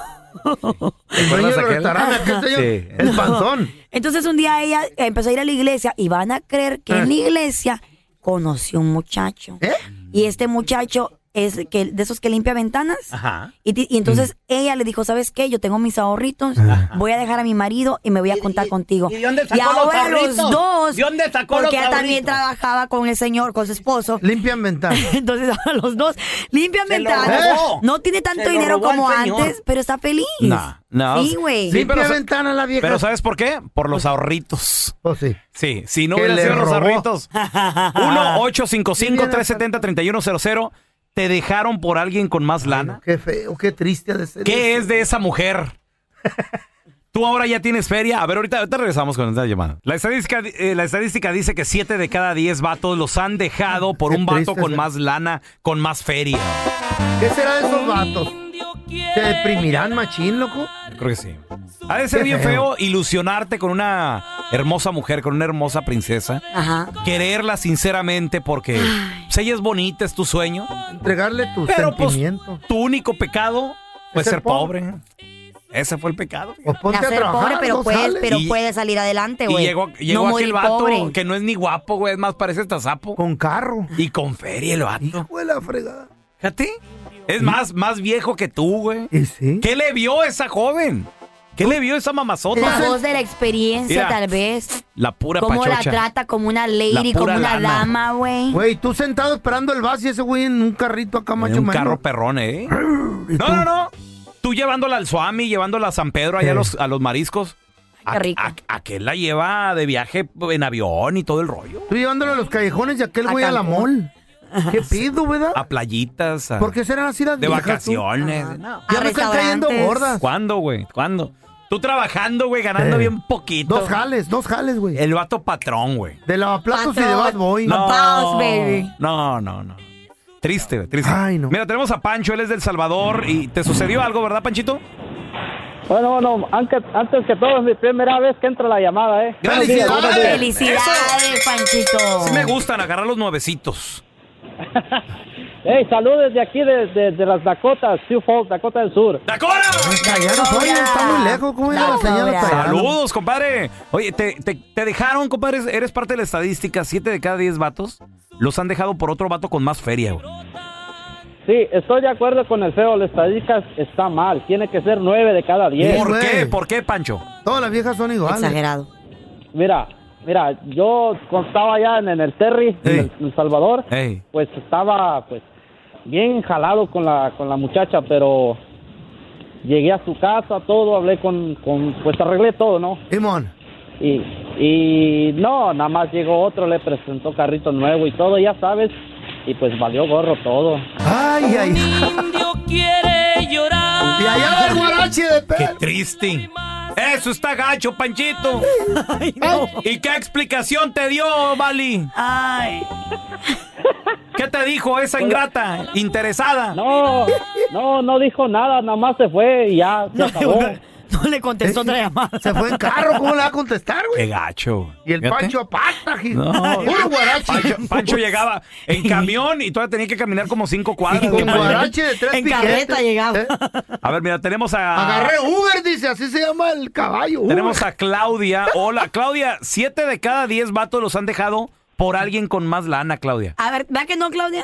El dueño del restaurante, aquel señor, Sí. el panzón. Entonces un día ella empezó a ir a la iglesia y van a creer que en la iglesia conoció un muchacho. Y este muchacho es de esos que limpia ventanas. Ajá. Y entonces ella le dijo, ¿sabes qué? Yo tengo mis ahorritos, voy a dejar a mi marido y me voy a contar contigo. ¿Y de dónde sacó ahora los los ahorritos? dos, ¿De dónde sacó porque los ella también ahorritos? trabajaba con el señor, con su esposo. Limpian ventanas. Entonces ahora los dos limpian Se lo ventanas. robó. No tiene tanto Se lo dinero robó el como señor. antes, pero está feliz. No. Sí, güey. Sí, Limpia pero, ventanas la vieja. pero ¿sabes por qué? Por los ahorritos. Oh, sí. Sí, si no Que hubieran le sido los robó. ahorritos. 1-855-370-3100. ¿Te dejaron por alguien con más lana? Qué feo, qué triste ha de ser. ¿Qué eso. es de esa mujer? Tú ahora ya tienes feria. A ver, ahorita regresamos con esta llamada. La estadística dice que 7 de cada 10 vatos los han dejado por un vato triste, con ¿sí? más lana, con más feria. ¿Qué será de esos vatos? ¿Se deprimirán, machín, loco? Creo que sí. Ha de ser Qué bien feo. feo ilusionarte con una hermosa mujer, con una hermosa princesa. Ajá. Quererla sinceramente porque pues, ella es bonita, es tu sueño. Entregarle tu Pero pues sentimiento. tu único pecado fue Es ser ser pobre. Ese fue el pecado. O ponte a Nacer trabajar, pobre, pero no puede, sales. pero Y- puede salir adelante, Y güey. llegó no aquel morir vato pobre. que no es ni guapo, güey, es más parece hasta sapo. Con carro. Y con feria el vato. Hijo de la fregada. Fíjate. Es más viejo que tú, güey. ¿Y sí? ¿Qué le vio esa joven? ¿Qué le vio esa mamazota? La voz de la experiencia, Mira, tal vez. La pura Cómo la pachocha. trata como una lady, La como pura una lana. dama, güey. Güey, tú sentado esperando el bus y ese güey en un carrito acá, macho Un mano. carro perrón, ¿eh? ¿Y tú? No. Tú llevándola al Suami, llevándola a San Pedro, allá a los mariscos. Qué rico. Aquel la lleva de viaje en avión y todo el rollo. Tú llevándolo a los callejones y aquel A güey a la Cancún. mall. ¿Qué pido, verdad? A playitas. ¿Por qué serán así las De viejas, tú? vacaciones. Ajá. No. Ya A me están cayendo restaurantes. gordas. ¿Cuándo, güey? ¿Cuándo? Tú trabajando, güey, ganando bien poquito. Dos jales, güey. El vato patrón, güey. De lavaplatos y de Patrón. bad boy. No. Boss, baby. No. Triste, güey, triste. Ay, no. Mira, tenemos a Pancho, él es del Salvador. ¿Y te sucedió algo, verdad, Panchito? Bueno, antes que todo es mi primera vez que entra la llamada, ¡Felicidades! Felicidades, Panchito. Sí me gustan agarrar los nuevecitos. Hey, saludos de aquí, de las Dakotas, Sioux Falls, Dakota del Sur. ¡Dakota! Oye, está muy lejos. ¿Cómo era la señal hasta allá? Saludos, compadre. Oye, ¿te dejaron, compadre? Eres parte de la estadística. 7 de cada 10 vatos los han dejado por otro vato con más feria, güey. Sí, estoy de acuerdo con el feo. La estadística está mal. Tiene que ser 9 de cada 10. ¿Por qué? ¿Por qué, Pancho? Todas las viejas son iguales. Exagerado. Mira, yo cuando estaba allá en el Terry, en El Salvador, pues estaba pues bien jalado con la muchacha, pero llegué a su casa, todo, hablé pues arreglé todo, ¿no? Simón. Y no, nada más llegó otro, le presentó carrito nuevo y todo, ya sabes, y pues valió gorro todo. Ay. Un indio quiere llorar. Y allá va el guarache de pelo. ¡Qué triste! Eso está gacho, Panchito. Ay, no. ¿Y qué explicación te dio, Vali? Ay. ¿Qué te dijo esa ingrata? ¿Interesada? No dijo nada, nada más se fue y ya se acabó. No le contestó otra llamada. Se fue en carro, ¿cómo le va a contestar, güey? ¡Qué gacho! Y el Fíjate. Pancho apasta, No. puro guarache. Pancho llegaba en camión y todavía tenía que caminar como 5 cuadras. Con guarache de 3 En piquetes. carreta llegaba. A ver, mira, tenemos a... Agarré Uber, dice, así se llama el caballo. Tenemos a Claudia. Hola, Claudia. 7 de cada 10 vatos los han dejado por alguien con más lana, Claudia. A ver, ¿verdad que no, Claudia?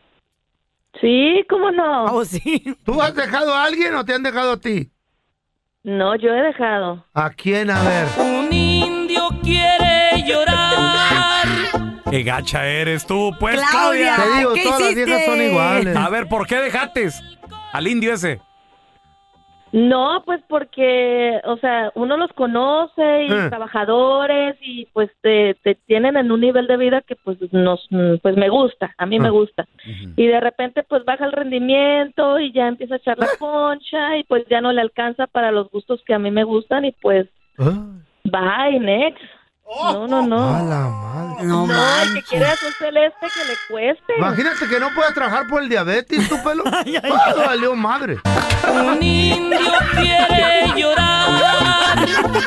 Sí, ¿cómo no? Oh, sí. ¿Tú has dejado a alguien o te han dejado a ti? No, yo he dejado. ¿A quién? A ver. Un indio quiere llorar. ¡Qué gacha eres tú, pues, Claudia! Claudia! Te digo, ¿Qué todas las hiciste? viejas son iguales. A ver, ¿por qué dejaste al indio ese? No, pues porque, o sea, uno los conoce y trabajadores y pues te tienen en un nivel de vida que pues pues me gusta, a mí me gusta. Y de repente pues baja el rendimiento y ya empieza a echar la concha y pues ya no le alcanza para los gustos que a mí me gustan y pues bye, next. No. A la madre. No, El que quiere azul celeste que le cueste. Imagínate que no puedas trabajar por el diabetes, tu pelo. Valió madre. Un indio quiere llorar.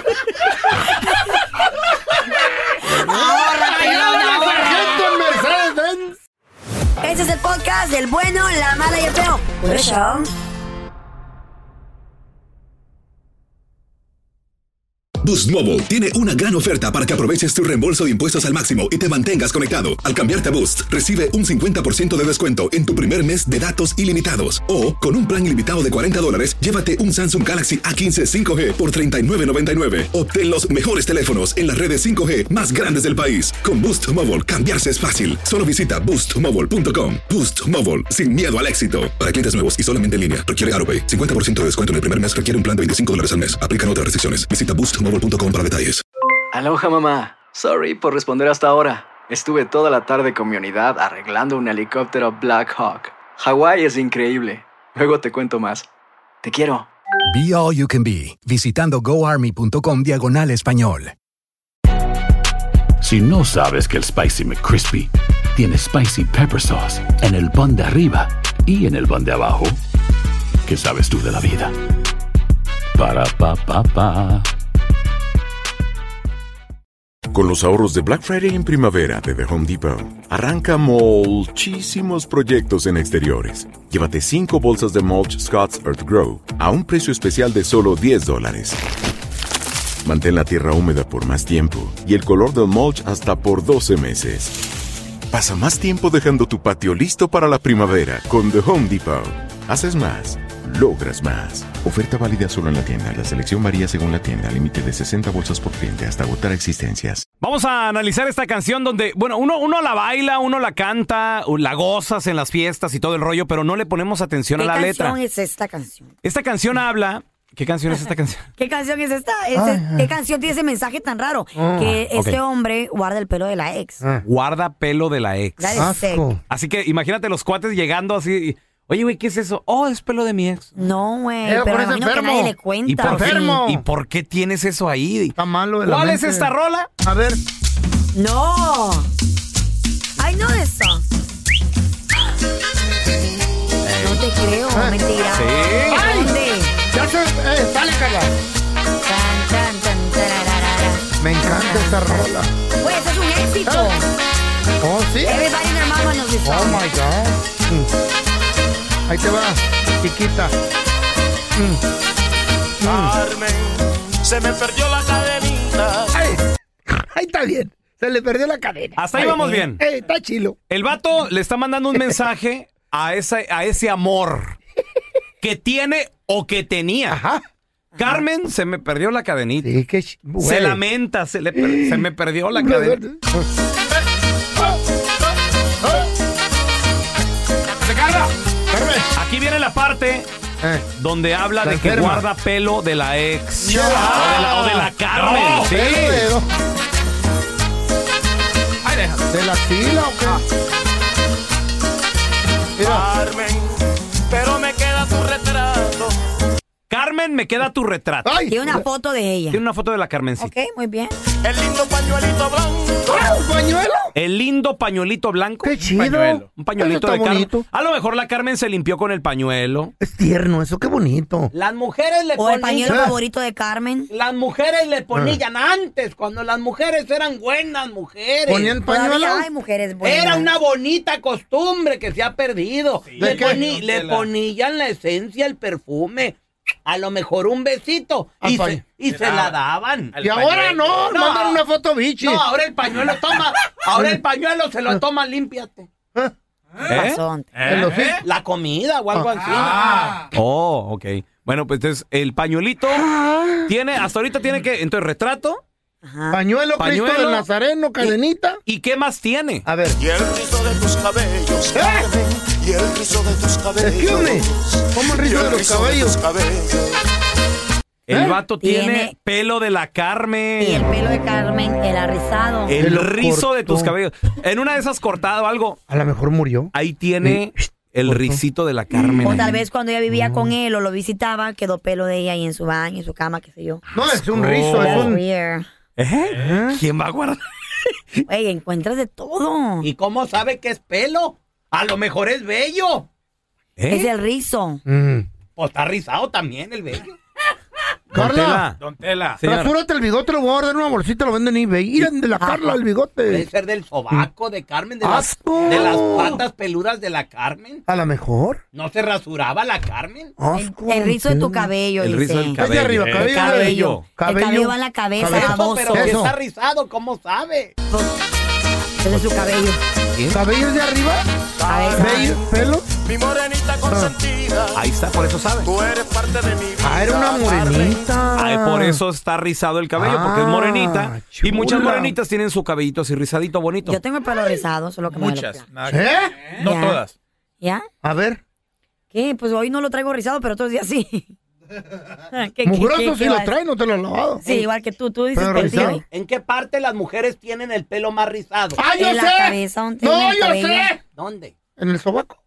Ese es el podcast del bueno, la mala y el feo. Por eso. Boost Mobile tiene una gran oferta para que aproveches tu reembolso de impuestos al máximo y te mantengas conectado. Al cambiarte a Boost, recibe un 50% de descuento en tu primer mes de datos ilimitados. O, con un plan ilimitado de $40, llévate un Samsung Galaxy A15 5G por $39.99. Obtén los mejores teléfonos en las redes 5G más grandes del país. Con Boost Mobile, cambiarse es fácil. Solo visita boostmobile.com. Boost Mobile, sin miedo al éxito. Para clientes nuevos y solamente en línea, requiere AutoPay. 50% de descuento en el primer mes requiere un plan de $25 al mes. Aplican otras restricciones. Visita boostmobile.com para detalles. Aloha, mamá. Sorry por responder hasta ahora. Estuve toda la tarde con mi unidad arreglando un helicóptero Black Hawk. Hawái es increíble. Luego te cuento más. Te quiero. Be All You Can Be, visitando goarmy.com/español. Si no sabes que el Spicy McCrispy tiene Spicy Pepper Sauce en el pan de arriba y en el pan de abajo, ¿qué sabes tú de la vida? Para, pa, pa, pa. Con los ahorros de Black Friday en primavera de The Home Depot, arranca muchísimos proyectos en exteriores. Llévate 5 bolsas de mulch Scott's Earth Grow a un precio especial de solo $10. Mantén la tierra húmeda por más tiempo y el color del mulch hasta por 12 meses. Pasa más tiempo dejando tu patio listo para la primavera con The Home Depot. Haces más, logras más. Oferta válida solo en la tienda. La selección varía según la tienda. Límite de 60 bolsas por cliente hasta agotar existencias. Vamos a analizar esta canción donde, bueno, uno la baila, uno la canta, la gozas en las fiestas y todo el rollo, pero no le ponemos atención a la letra. ¿Qué canción es esta canción? Esta canción habla... ¿Qué canción es esta canción? ¿Qué canción es esta? ¿Qué canción tiene ese mensaje tan raro? Que este hombre guarda el pelo de la ex. Guarda pelo de la ex. That is sick. Así que imagínate los cuates llegando así... Oye, güey, ¿qué es eso? Oh, es pelo de mi ex. No, güey, pero me imagino que nadie le cuenta. ¿Y por qué tienes eso ahí? Está malo de la ¿Cuál mente. es esta rola? A ver. No. Ay, no eso. No te creo, mentira. Sí. ¿Dónde? Ya se... dale, Carla. Tan, tan, tan, tararara. Me encanta esta rola. Güey, eso es un éxito. Oh, sí. Everybody and their mama knows this song. Oh my God. Ahí te va, chiquita. Carmen, se me perdió la cadenita. Ahí está bien. Se le perdió la cadena. Hasta ahí vamos bien. Está chilo. El vato le está mandando un mensaje a ese amor que tiene o que tenía. Ajá. Carmen, se me perdió la cadenita. Sí, se lamenta, se me perdió la cadena. ¡Se carga! Aquí viene la parte donde habla de que guarda pelo de la ex. O de la Carmen. No, sí. Ay, déjame. ¿De la tila o qué? Carmen, pero me queda tu retrato. Carmen, me queda tu retrato. Tiene una foto de ella. Tiene una foto de la Carmencita. Ok, muy bien. El lindo pañuelito blanco. ¿Un pañuelo? El lindo pañuelito blanco. Qué chido. Un pañuelito Eso de está Carmen. bonito. A lo mejor la Carmen se limpió con el pañuelo. Es tierno eso, qué bonito. Las mujeres le O el ponían... pañuelo favorito de Carmen. Las mujeres le ponían antes, cuando las mujeres eran buenas mujeres. ¿Ponían pañuelo? Todavía hay mujeres buenas. Era una bonita costumbre que se ha perdido. Sí. Le ¿De qué? ponían la esencia, el perfume. A lo mejor un besito. Y se la daban. Y ahora no, mandan una foto bichi. No, ahora el pañuelo toma. Ahora el pañuelo se lo toma, límpiate. La comida o algo así. Oh, ok. Bueno, pues entonces el pañuelito tiene, hasta ahorita tiene que, entonces retrato. Pañuelo, Cristo del Nazareno, cadenita. ¿Y qué más tiene? A ver. Y el rizo de tus cabellos, Carmen. Y el rizo de tus cabellos. ¿Cómo el rizo de los cabellos? El vato tiene pelo de la Carmen. Y el pelo de Carmen era rizado. El rizo de tus cabellos. En una de esas cortado algo. A lo mejor murió. Ahí tiene el ricito de la Carmen. O tal vez cuando ella vivía con él o lo visitaba, quedó pelo de ella ahí en su baño, en su cama, qué sé yo. No, es un rizo, es un... ¿Quién va a guardar? Oye, encuentras de todo. ¿Y cómo sabe que es pelo? A lo mejor es bello. Es el rizo. Pues está rizado también el bello. Carla, Don Tela. rasúrate el bigote, lo voy a guardar en una bolsita, lo venden en eBay. Miren de la Carla el bigote. Debe ser del sobaco de Carmen, de las patas peludas de la Carmen. A lo mejor. ¿No se rasuraba la Carmen? El rizo de tu cabello, El rizo del dice. cabello. arriba, El cabello. cabello. El cabello va en la cabeza, baboso. Pero que está rizado, ¿cómo sabe? Es de su cabello. ¿Cabello es de arriba? Cabeza. ¿Pelo? Mi morenita consentida. Ahí está, por eso sabe. Tú eres parte de mi vida. Era una morenita. Ay, por eso está rizado el cabello, porque es morenita. chula. Y muchas morenitas tienen su cabellito así rizadito bonito. Yo tengo el pelo rizado, solo que Muchas. ¿Eh? No todas. ¿Ya? A ver. ¿Qué? Pues hoy no lo traigo rizado, pero otros días sí. Mugroso si qué lo va? trae, no te lo has lavado. Sí, igual que tú dices ¿Pero que rizado? sí. ¿En qué parte las mujeres tienen el pelo más rizado? ¡Ah, yo En la sé! cabeza, donde ¡No, tiene el yo cabello. sé! ¿Dónde? En el sobaco.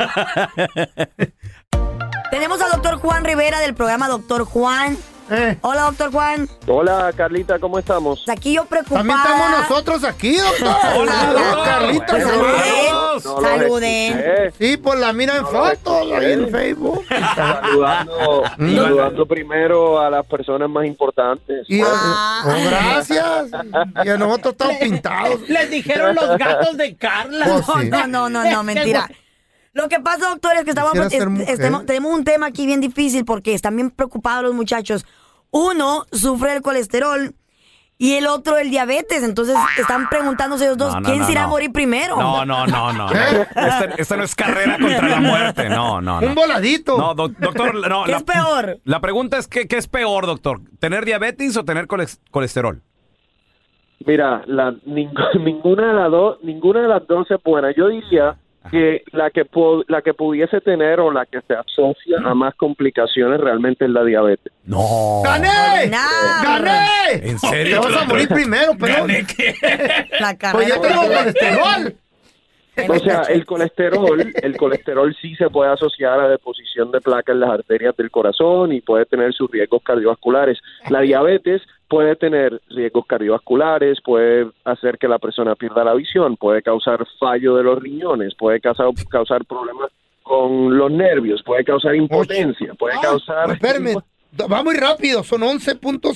Tenemos al doctor Juan Rivera del programa Doctor Juan. Hola, doctor Juan. Hola, Carlita, ¿cómo estamos? Aquí yo preocupada. También estamos nosotros aquí, doctor. Hola, doctor. Carlita. Pues saluden. Saluden. Sí, pues la mira en fotos ahí en Facebook. Saludando primero a las personas más importantes. Y, gracias. Y a nosotros estamos pintados. Les dijeron los gatos de Carla. Pues sí. No, mentira. Lo que pasa, doctor, es que tenemos un tema aquí bien difícil porque están bien preocupados los muchachos. Uno sufre el colesterol y el otro el diabetes. Entonces están preguntándose los dos, ¿quién se irá a morir primero? No. Esta no es carrera contra la muerte. No. Un voladito. No, doctor, no. ¿Qué es peor? La pregunta es, ¿qué es peor, doctor? ¿Tener diabetes o tener colesterol? Mira, ninguna de las dos es buena. Yo diría que la que pudiese tener o la que se asocia a más complicaciones realmente es la diabetes. No. ¡Gané! ¡Gané! ¿En serio? Te vas a morir primero, pero... ¿Gané qué? La Pues yo tengo colesterol. O sea, el colesterol sí se puede asociar a deposición de placa en las arterias del corazón y puede tener sus riesgos cardiovasculares. La diabetes puede tener riesgos cardiovasculares, puede hacer que la persona pierda la visión, puede causar fallo de los riñones, puede causar problemas con los nervios, puede causar impotencia, puede causar... Espérame, va muy rápido, son 11 puntos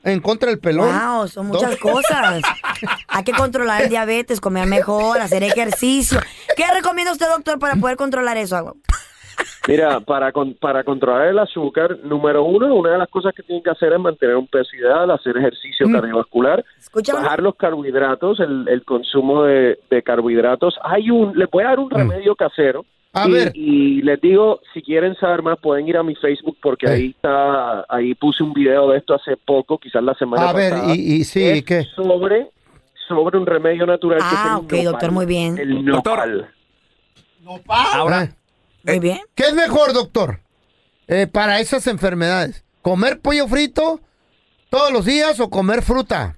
En contra del pelón. Wow, son muchas cosas. Hay que controlar el diabetes, comer mejor, hacer ejercicio. ¿Qué recomienda usted, doctor, para poder controlar eso? Mira, para controlar el azúcar, número uno, una de las cosas que tienen que hacer es mantener un peso ideal, hacer ejercicio cardiovascular, bajar los carbohidratos, el consumo de carbohidratos. Les voy a dar un remedio casero. Y les digo, si quieren saber más, pueden ir a mi Facebook porque ahí puse un video de esto hace poco, quizás la semana pasada. ¿Qué? Sobre un remedio natural que es el nopal, doctor, muy bien. El nopal. ¿Nopal? Ahora, muy bien. ¿Qué es mejor, doctor, para esas enfermedades? ¿Comer pollo frito todos los días o comer fruta?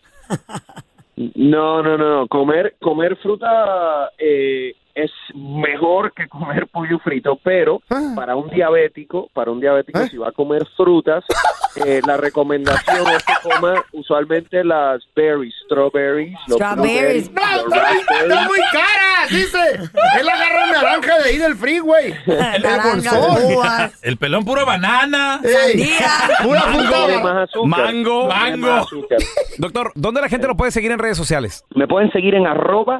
No. Comer fruta es mejor que comer pollo frito, pero para un diabético si va a comer frutas, la recomendación es que coma usualmente las strawberries. ¡Strawberries! ¡Están muy caras! Dice, él agarra naranja de ahí del freeway. El pelón pura banana. Pura fruta. Mango. Doctor, ¿dónde la gente lo puede seguir en redes sociales? Me pueden seguir en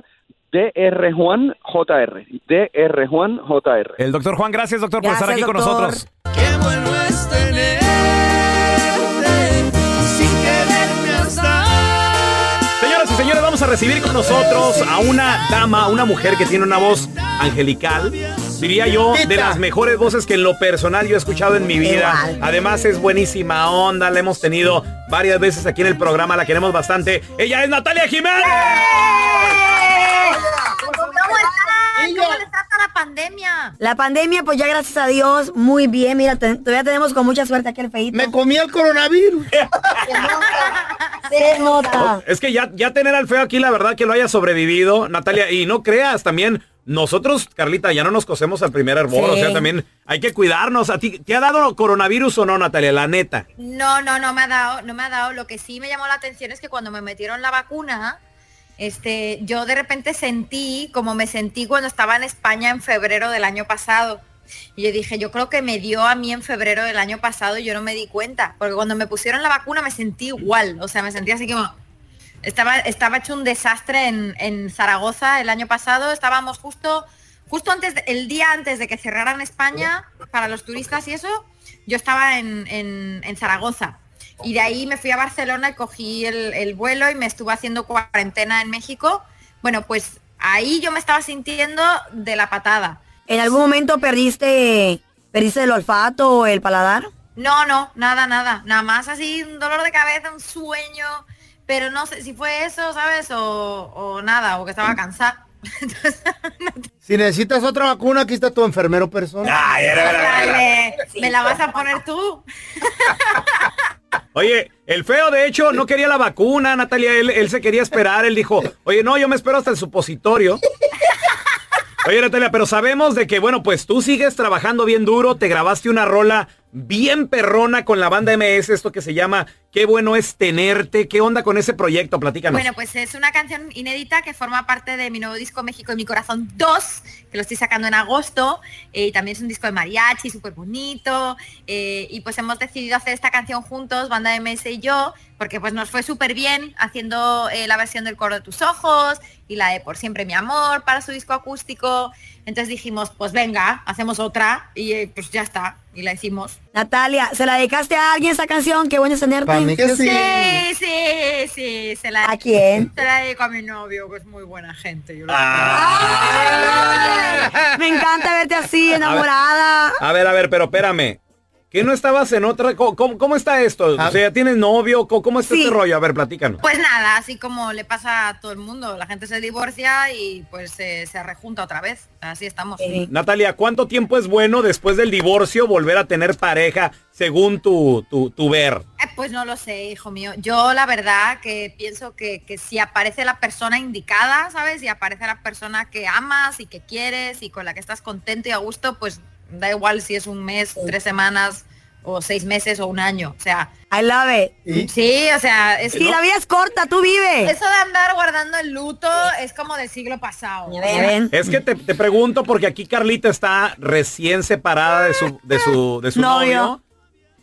@drjuanjr. drjuanjr. El doctor Juan, gracias, doctor, por estar aquí con nosotros. Qué bueno es tenerte sin quererme hasta. Señoras y señores, vamos a recibir con nosotros a una dama, una mujer que tiene una voz angelical. Diría yo, de las mejores voces que en lo personal yo he escuchado en mi vida. Además es buenísima onda, la hemos tenido varias veces aquí en el programa, la queremos bastante. Ella es Natalia Jiménez. ¿Cómo les trata la pandemia? La pandemia, pues ya gracias a Dios, muy bien. Mira, todavía tenemos con mucha suerte aquí el feíto. Me comí el coronavirus. Se nota. Es que ya tener al feo aquí, la verdad que lo haya sobrevivido, Natalia. Y no creas, también nosotros, Carlita, ya no nos cosemos al primer hervor. O sea, también hay que cuidarnos. ¿A ti te ha dado coronavirus o no, Natalia? La neta. No me ha dado. Lo que sí me llamó la atención es que cuando me metieron la vacuna, yo de repente sentí como me sentí cuando estaba en España en febrero del año pasado. Y yo dije, yo creo que me dio a mí en febrero del año pasado y yo no me di cuenta. Porque cuando me pusieron la vacuna me sentí igual. O sea, me sentí así como... Estaba hecho un desastre en Zaragoza el año pasado. Estábamos justo el día antes de que cerraran España para los turistas y eso, yo estaba en Zaragoza. Y de ahí me fui a Barcelona y cogí el vuelo y me estuve haciendo cuarentena en México. Bueno, pues ahí yo me estaba sintiendo de la patada. ¿En algún momento perdiste el olfato o el paladar? No, nada. Nada más así, un dolor de cabeza, un sueño, pero no sé si fue eso, ¿sabes? O nada, o que estaba cansada. Si necesitas otra vacuna, aquí está tu enfermero personal. ¿Me la vas a poner tú? Oye, el feo de hecho no quería la vacuna, Natalia, él se quería esperar, él dijo, oye, no, yo me espero hasta el supositorio. Oye, Natalia, pero sabemos de que, bueno, pues tú sigues trabajando bien duro, te grabaste una rola bien perrona con la banda MS, esto que se llama Qué bueno es tenerte. ¿Qué onda con ese proyecto? Platícanos. Bueno, pues es una canción inédita que forma parte de mi nuevo disco México en mi corazón 2, que lo estoy sacando en agosto, y también es un disco de mariachi, súper bonito, y pues hemos decidido hacer esta canción juntos, banda MS y yo, porque pues nos fue súper bien haciendo la versión del Coro de tus ojos y la de Por siempre mi amor para su disco acústico. Entonces dijimos, pues venga, hacemos otra y pues ya está, y la hicimos. Natalia, ¿se la dedicaste a alguien esa canción? Qué bueno es tenerte. Para mí que sí. Sí. ¿A quién? Se la dedico a mi novio, que es muy buena gente. Yo me encanta verte así, enamorada. A ver, pero espérame. ¿Qué no estabas en otra? ¿Cómo está esto? O sea, ¿tienes novio? ¿Cómo está este rollo? A ver, platícanos. Pues nada, así como le pasa a todo el mundo. La gente se divorcia y pues se rejunta otra vez. Así estamos. Natalia, ¿cuánto tiempo es bueno después del divorcio volver a tener pareja según tu ver? Pues no lo sé, hijo mío. Yo la verdad que pienso que si aparece la persona indicada, ¿sabes? Si aparece la persona que amas y que quieres y con la que estás contento y a gusto, pues da igual si es un mes, 3 semanas o 6 meses o un año, o sea... I love it. Sí, o sea... Es que la vida es corta, tú vives. Eso de andar guardando el luto es como del siglo pasado. Es que te pregunto porque aquí Carlita está recién separada de su novio.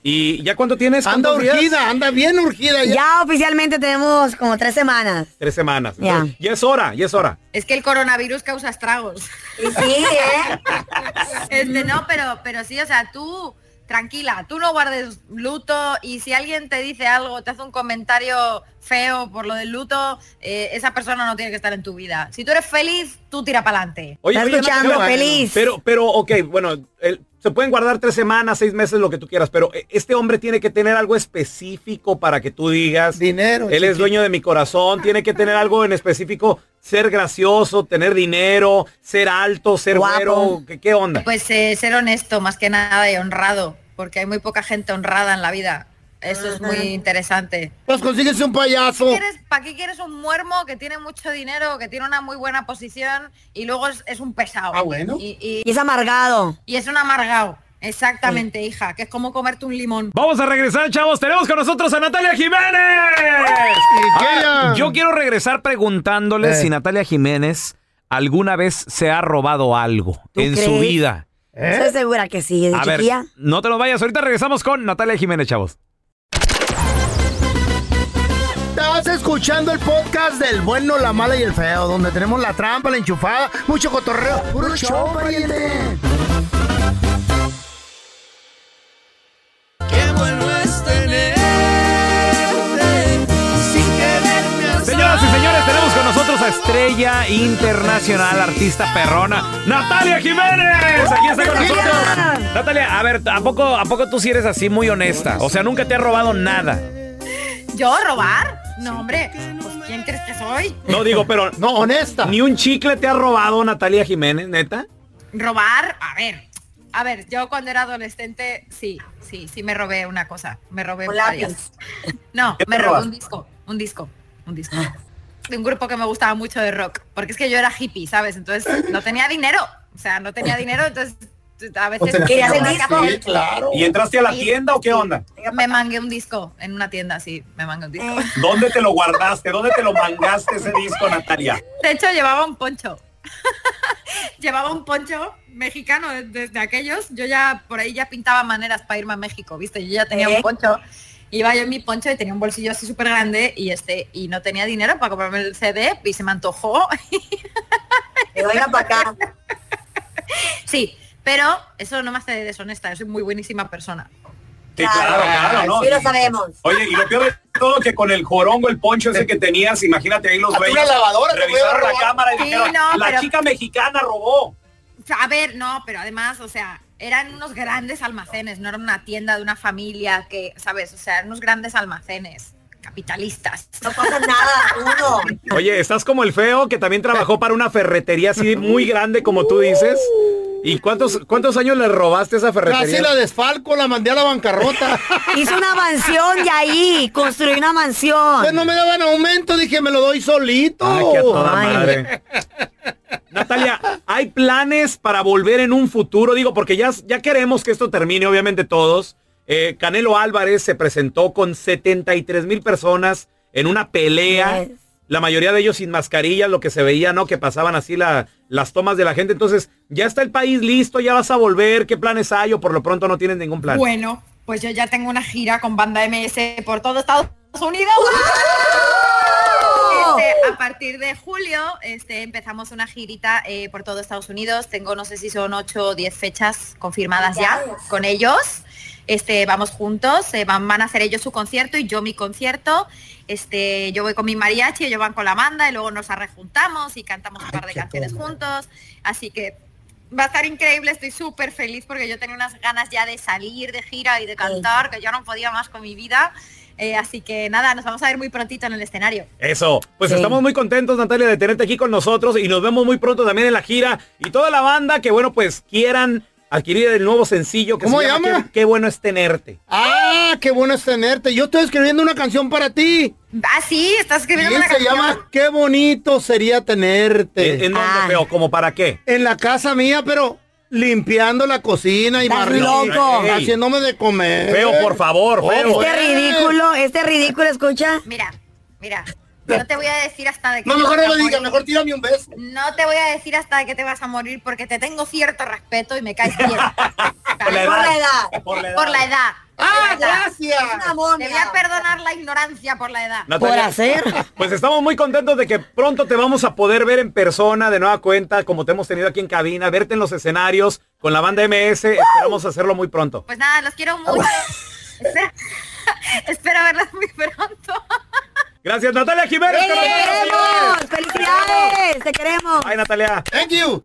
¿Y ya cuánto tienes? Anda urgida, anda bien urgida. Ya oficialmente tenemos como 3 semanas. 3 semanas. Ya. Entonces, ya es hora. Es que el coronavirus causa estragos. Sí, No, pero sí, o sea, tú, tranquila, tú no guardes luto y si alguien te dice algo, te hace un comentario feo por lo del luto, esa persona no tiene que estar en tu vida. Si tú eres feliz, tú tira para adelante. Oye, escuchando, feliz. Pero, ok, bueno, se pueden guardar 3 semanas, 6 meses, lo que tú quieras, pero este hombre tiene que tener algo específico para que tú digas, dinero. Él es dueño de mi corazón, tiene que tener algo en específico, ser gracioso, tener dinero, ser alto, ser güero, ¿qué onda? Pues ser honesto, más que nada, y honrado, porque hay muy poca gente honrada en la vida. Eso es muy interesante. Pues consíguese un payaso. ¿Para qué quieres un muermo que tiene mucho dinero, que tiene una muy buena posición y luego es un pesado? Ah, bueno. Y es amargado. Y es un amargado. Exactamente, hija, que es como comerte un limón. Vamos a regresar, chavos. Tenemos con nosotros a Natalia Jiménez. Yo quiero regresar preguntándole si Natalia Jiménez alguna vez se ha robado algo en su vida. Estoy segura que sí, de chiquilla. Ver, no te lo vayas. Ahorita regresamos con Natalia Jiménez, chavos. Estás escuchando el podcast del bueno, la mala y el feo, donde tenemos la trampa, la enchufada, mucho cotorreo. ¡Puro show, pariente! Qué bueno es tenerte sin quererme hacer. Señoras y señores, tenemos con nosotros a estrella internacional, artista perrona, Natalia Jiménez. Aquí está con nosotros. Natalia, a ver, ¿a poco tú sí eres así muy honesta? O sea, nunca te has robado nada. ¿Yo robar? No, hombre, pues ¿quién crees que soy? No digo, pero no, honesta. ¿Ni un chicle te ha robado Natalia Jiménez, neta? ¿Robar? A ver, yo cuando era adolescente, sí me robé una cosa. Me robé varias. No, me robé un disco. De un grupo que me gustaba mucho de rock. Porque es que yo era hippie, ¿sabes? Entonces no tenía dinero. Entonces a veces querías el disco. Sí, claro. ¿Y entraste a la tienda o qué onda? Me mangué un disco en una tienda, sí, me mangué un disco. ¿Dónde te lo guardaste? ¿Dónde te lo mangaste ese disco, Natalia? De hecho, llevaba un poncho. Llevaba un poncho mexicano desde aquellos. Yo ya por ahí ya pintaba maneras para irme a México, ¿viste? Yo ya tenía un poncho. Iba yo en mi poncho y tenía un bolsillo así súper grande y no tenía dinero para comprarme el CD y se me antojó. Pero venga para acá. Sí, pero eso no me hace deshonesta, yo soy muy buenísima persona. Sí, claro, ¿no? Sí lo sabemos. Oye, y lo peor de todo que con el jorongo, el poncho ese que tenías, imagínate ahí los dueños. Una lavadora revisaron la cámara y sí, dijeron, la chica mexicana robó. A ver, no, pero además, o sea, eran unos grandes almacenes, no era una tienda de una familia que, ¿sabes? O sea, eran unos grandes almacenes capitalistas. No pasa nada, uno. Oye, estás como el feo que también trabajó para una ferretería así muy grande como tú dices. ¿Y cuántos años le robaste a esa ferretería? Casi la desfalco, la mandé a la bancarrota. Hizo una mansión de ahí, construí una mansión. Pues no me daban aumento, dije, me lo doy solito. Ay, que a toda madre. Natalia, ¿hay planes para volver en un futuro? Digo, porque ya queremos que esto termine, obviamente todos. Canelo Álvarez se presentó con 73,000 personas en una pelea. Yes. La mayoría de ellos sin mascarillas, lo que se veía, ¿no? Que pasaban así las tomas de la gente. Entonces, ¿ya está el país listo? ¿Ya vas a volver? ¿Qué planes hay? ¿O por lo pronto no tienes ningún plan? Bueno, pues yo ya tengo una gira con Banda MS por todo Estados Unidos. A partir de julio empezamos una girita por todo Estados Unidos. Tengo, no sé si son 8 o 10 fechas confirmadas ya con ellos. Vamos juntos, van a hacer ellos su concierto y yo mi concierto. Yo voy con mi mariachi, ellos van con la banda y luego nos rejuntamos y cantamos un par de canciones juntos. Así que va a estar increíble, estoy súper feliz porque yo tenía unas ganas ya de salir de gira y de cantar, que yo no podía más con mi vida. Así que nada, nos vamos a ver muy prontito en el escenario. Eso, pues estamos muy contentos, Natalia, de tenerte aquí con nosotros y nos vemos muy pronto también en la gira. Y toda la banda que, bueno, pues quieran adquirir el nuevo sencillo que ¿cómo se llama? Qué bueno es tenerte. Ah, qué bueno es tenerte. Yo estoy escribiendo una canción para ti. Ah, sí, estás escribiendo una canción. Se llama Qué bonito sería tenerte. ¿En dónde, feo? ¿Cómo para qué? En la casa mía, pero limpiando la cocina y haciéndome de comer. Feo, por favor, feo. Este ridículo, escucha. Mira. No te voy a decir hasta de que... No, mejor no me digas, mejor tírame un beso. No te voy a decir hasta de que te vas a morir porque te tengo cierto respeto y me caes bien. Por la edad. Por la edad. ¡Ah, gracias! Te voy a perdonar la ignorancia por la edad. Por hacer. Pues estamos muy contentos de que pronto te vamos a poder ver en persona de nueva cuenta, como te hemos tenido aquí en cabina, verte en los escenarios con la banda MS. Esperamos hacerlo muy pronto. Pues nada, los quiero mucho. Espero verlos muy pronto. Gracias, Natalia Jiménez. ¡Te queremos! ¡Felicidades! ¡Te queremos! Ay, Natalia. Thank you.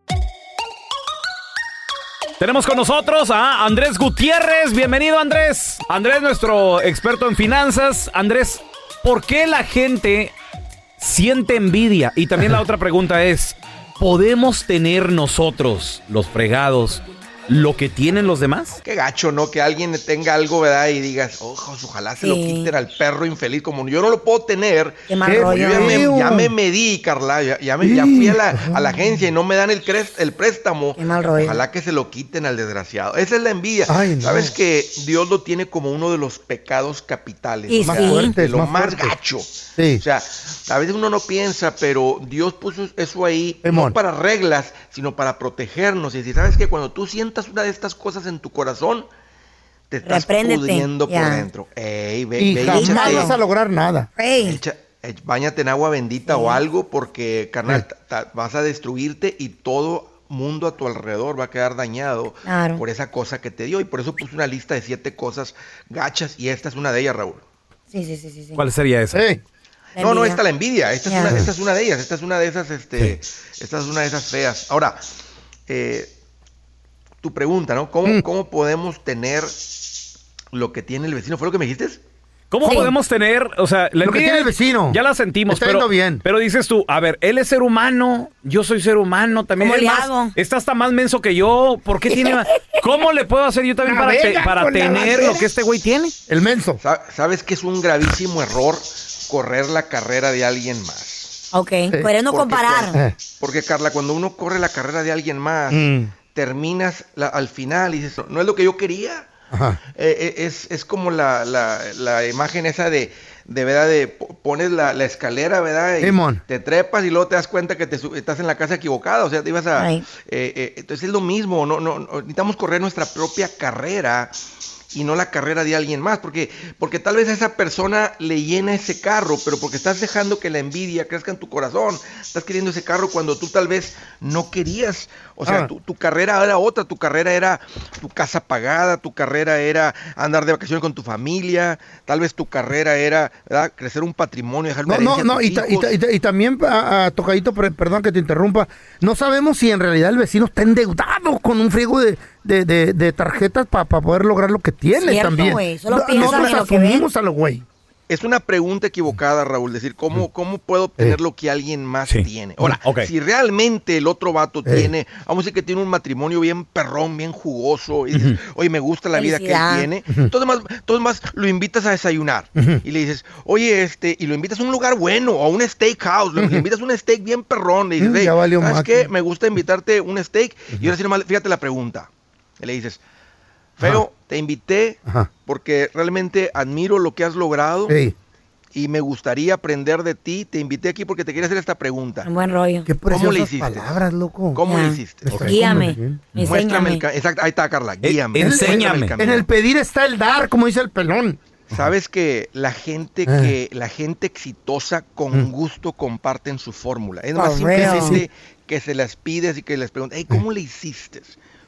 Tenemos con nosotros a Andrés Gutiérrez. Bienvenido, Andrés. Andrés, nuestro experto en finanzas. Andrés, ¿por qué la gente siente envidia? Y también la otra pregunta es, ¿podemos tener nosotros, los fregados, lo que tienen los demás? Qué gacho, ¿no? Que alguien tenga algo, ¿verdad? Y digas, ojos, ojalá se lo quiten al perro infeliz. Como yo no lo puedo tener. Qué mal rollo. Yo ya me medí, Carla. Ya fui a la agencia y no me dan el préstamo. Qué mal rollo. Ojalá que se lo quiten al desgraciado. Esa es la envidia. Ay, no. Sabes que Dios lo tiene como uno de los pecados capitales. Y ¿no? sí. De lo más fuerte. gacho. Sí. O sea, a veces uno no piensa, pero Dios puso eso ahí no para reglas, sino para protegernos. Y decir, ¿sabes qué? Cuando tú sientas una de estas cosas en tu corazón, te estás pudriendo por dentro. Ey, y jamás vas a lograr nada. Báñate en agua bendita o algo, porque, carnal, vas a destruirte y todo mundo a tu alrededor va a quedar dañado por esa cosa que te dio. Y por eso puse una lista de 7 cosas gachas y esta es una de ellas, Raúl. Sí. ¿Cuál sería esa? No, esta la envidia. Esta es una de ellas. Esta es una de esas, esta es una de esas feas. Ahora, tu pregunta, ¿no? ¿Cómo podemos tener lo que tiene el vecino? ¿Fue lo que me dijiste? ¿Cómo podemos tener, o sea, lo que tiene el vecino? Ya la sentimos, está yendo bien. Pero dices tú, a ver, él es ser humano, yo soy ser humano también. ¿Cómo le hago? Está hasta más menso que yo, ¿por qué tiene más? ¿Cómo le puedo hacer yo también para tener lo que este güey tiene? El menso. ¿Sabes que es un gravísimo error correr la carrera de alguien más? Ok, pero no comparar. Porque, Carla, cuando uno corre la carrera de alguien más, terminas al final y dices, no es lo que yo quería. Es como la imagen esa de verdad, de pones la escalera, ¿verdad? Y te trepas y luego te das cuenta que estás en la casa equivocada, o sea, te ibas a... entonces es lo mismo, no, necesitamos correr nuestra propia carrera y no la carrera de alguien más, porque tal vez a esa persona le llena ese carro, pero porque estás dejando que la envidia crezca en tu corazón, estás queriendo ese carro cuando tú tal vez no querías, o sea, tu carrera era otra, tu carrera era tu casa pagada, tu carrera era andar de vacaciones con tu familia, tal vez tu carrera era, ¿verdad?, crecer un patrimonio, dejar una herencia a tus hijos. Y también, Tocadito, perdón que te interrumpa, no sabemos si en realidad el vecino está endeudado con un friego de tarjetas para poder lograr lo que tiene. Cierto, también. Wey, solo piensan en lo que ven. A los güey. Es una pregunta equivocada, Raúl, decir, ¿cómo puedo obtener lo que alguien más tiene? Ahora, si realmente el otro vato tiene, vamos a decir que tiene un matrimonio bien perrón, bien jugoso, y dices, oye, me gusta la vida que él tiene, entonces más lo invitas a desayunar, y le dices, oye, y lo invitas a un lugar bueno, o a un steakhouse, le invitas a un steak bien perrón, le dices, hey, ¿sabes qué? Me gusta invitarte un steak, y ahora sí nomás, fíjate la pregunta, y le dices, Feo, te invité porque realmente admiro lo que has logrado y me gustaría aprender de ti. Te invité aquí porque te quería hacer esta pregunta. Un buen rollo. ¿Qué ¿Cómo le hiciste? Palabras, loco. ¿Cómo le hiciste? Guíame. Muéstrame exacto, ahí está, Carla. Guíame. Enséñame. En el pedir está el dar, como dice el pelón. Sabes que la gente exitosa con gusto comparten su fórmula. Es más simplemente que se las pides y que les preguntas, hey, ¿cómo le hiciste?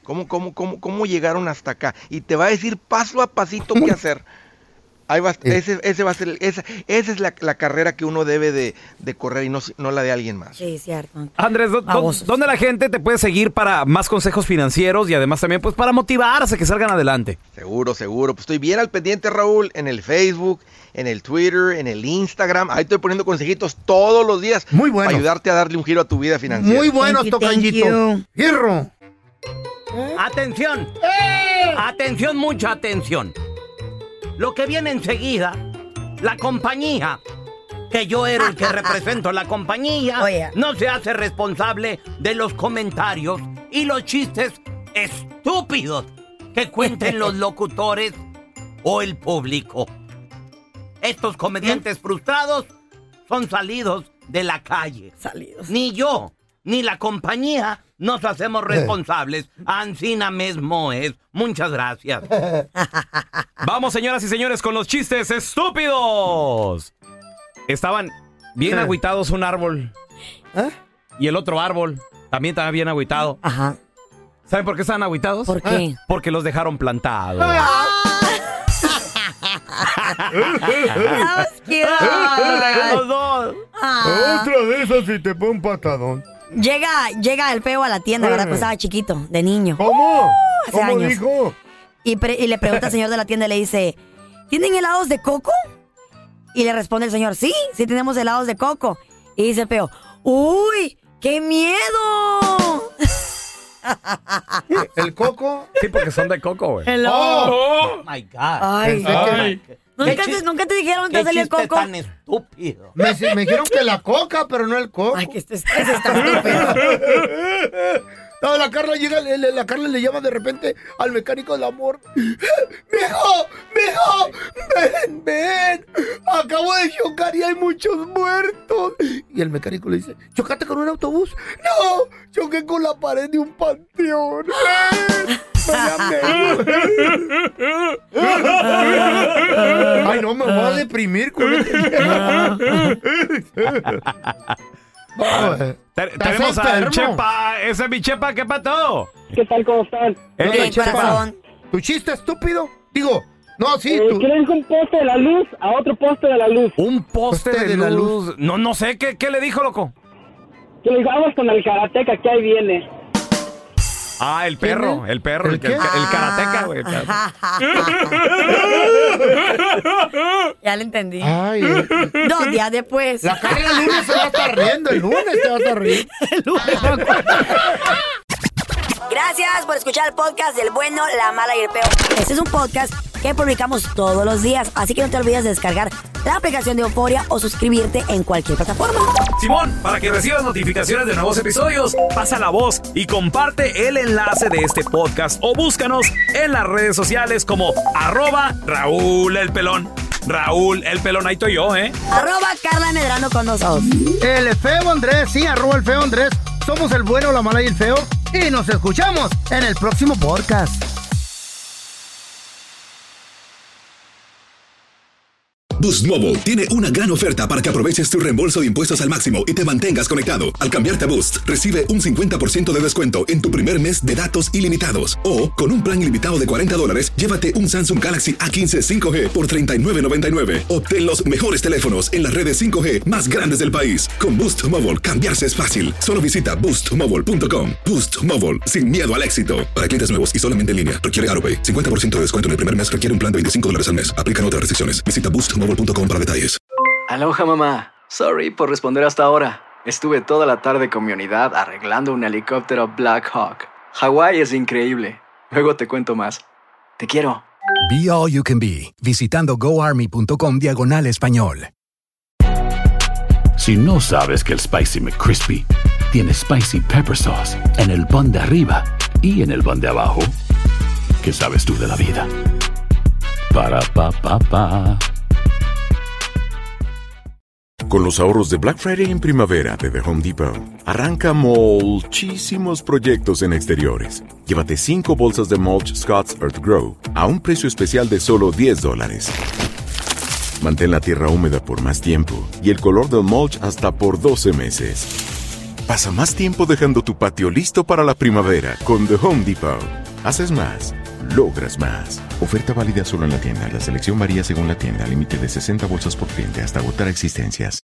¿Cómo llegaron hasta acá? Y te va a decir paso a pasito qué hacer. Ahí va, ese va a ser, esa es la carrera que uno debe de correr y no la de alguien más. Sí, cierto. Andrés, ¿dónde la gente te puede seguir para más consejos financieros y además también pues para motivarse que salgan adelante? Seguro. Pues estoy bien al pendiente, Raúl, en el Facebook, en el Twitter, en el Instagram. Ahí estoy poniendo consejitos todos los días. Muy bueno. Para ayudarte a darle un giro a tu vida financiera. Muy bueno, Tocayito. Hierro. Atención, atención, mucha atención. Lo que viene enseguida, la compañía, que yo era el que represento la compañía, no se hace responsable de los comentarios y los chistes estúpidos que cuenten los locutores o el público. Estos comediantes frustrados son salidos de la calle. Salidos. Ni yo, ni la compañía nos hacemos responsables. Ancina mismo es. Muchas gracias. Vamos, señoras y señores, con los chistes estúpidos. Estaban bien agüitados un árbol. Y el otro árbol también estaba bien agüitado. Ajá. ¿Saben por qué estaban agüitados? ¿Por qué? Porque los dejaron plantados. Los dos. Otra de esas y te pone un patadón. Llega el feo a la tienda, ¿verdad? Pues estaba chiquito, de niño. ¿Cómo? Hace ¿Cómo años. dijo? Y le pregunta al señor de la tienda y le dice, ¿tienen helados de coco? Y le responde el señor, sí tenemos helados de coco. Y dice el feo, ¡uy, qué miedo! ¿El coco? Sí, porque son de coco, güey. Oh my God. Ay. ¿Nunca te dijeron que salía el coco? Tan estúpido. Me dijeron que la coca, pero no el coco. Ay, que ese está estúpido. No, la Carla llega, la Carla le llama de repente al mecánico del amor. ¡Mijo! ¡Ven! Acabo de chocar y hay muchos muertos. Y el mecánico le dice, ¿chocaste con un autobús? No, choqué con la pared de un panteón. Ay, no, me voy a deprimir con Tenemos al Chepa. Ese es mi Chepa, ¿qué pasó? ¿Qué tal? ¿Cómo están? Chepa. ¿Tu chiste estúpido? Digo, no, sí. ¿Qué le dijo un poste de la luz a otro poste de la luz? ¿Un poste de la luz? No sé, ¿qué le dijo, loco? Que le dijo, vamos con el karateca, que ahí viene. Ah, el perro, el karateca, güey. Ya lo entendí. Ay, 2 días después. La Carla el lunes se va a estar riendo, el lunes te va a estar riendo. Gracias por escuchar el podcast del bueno, la mala y el peor. Este es un podcast que publicamos todos los días, así que no te olvides de descargar la aplicación de Euforia o suscribirte en cualquier plataforma. Simón, para que recibas notificaciones de nuevos episodios, pasa la voz y comparte el enlace de este podcast o búscanos en las redes sociales como @Raúl el Pelón. Raúl el Pelón, ahí estoy yo, @Carla Medrano con nosotros. El feo Andrés, sí, @el feo Andrés. Somos el bueno, la mala y el feo. Y nos escuchamos en el próximo podcast. Boost Mobile tiene una gran oferta para que aproveches tu reembolso de impuestos al máximo y te mantengas conectado. Al cambiarte a Boost, recibe un 50% de descuento en tu primer mes de datos ilimitados. O, con un plan ilimitado de $40, llévate un Samsung Galaxy A15 5G por $39.99. Obtén los mejores teléfonos en las redes 5G más grandes del país. Con Boost Mobile, cambiarse es fácil. Solo visita boostmobile.com. Boost Mobile, sin miedo al éxito. Para clientes nuevos y solamente en línea, requiere AutoPay. 50% de descuento en el primer mes requiere un plan de $25 al mes. Aplican otras restricciones. Visita boostmobile.com para detalles. Aloha, mamá. Sorry por responder hasta ahora. Estuve toda la tarde con mi unidad arreglando un helicóptero Black Hawk. Hawái es increíble. Luego te cuento más. Te quiero. Be All You Can Be, visitando goarmy.com/español. Si no sabes que el Spicy McCrispy tiene Spicy Pepper Sauce en el pan de arriba y en el pan de abajo, ¿qué sabes tú de la vida? Para, pa, pa, pa. Con los ahorros de Black Friday en primavera de The Home Depot, arranca muchísimos proyectos en exteriores. Llévate 5 bolsas de mulch Scott's Earth Grow a un precio especial de solo $10. Mantén la tierra húmeda por más tiempo y el color del mulch hasta por 12 meses. Pasa más tiempo dejando tu patio listo para la primavera con The Home Depot. Haces más, logras más. Oferta válida solo en la tienda. La selección varía según la tienda. Límite de 60 bolsas por cliente hasta agotar existencias.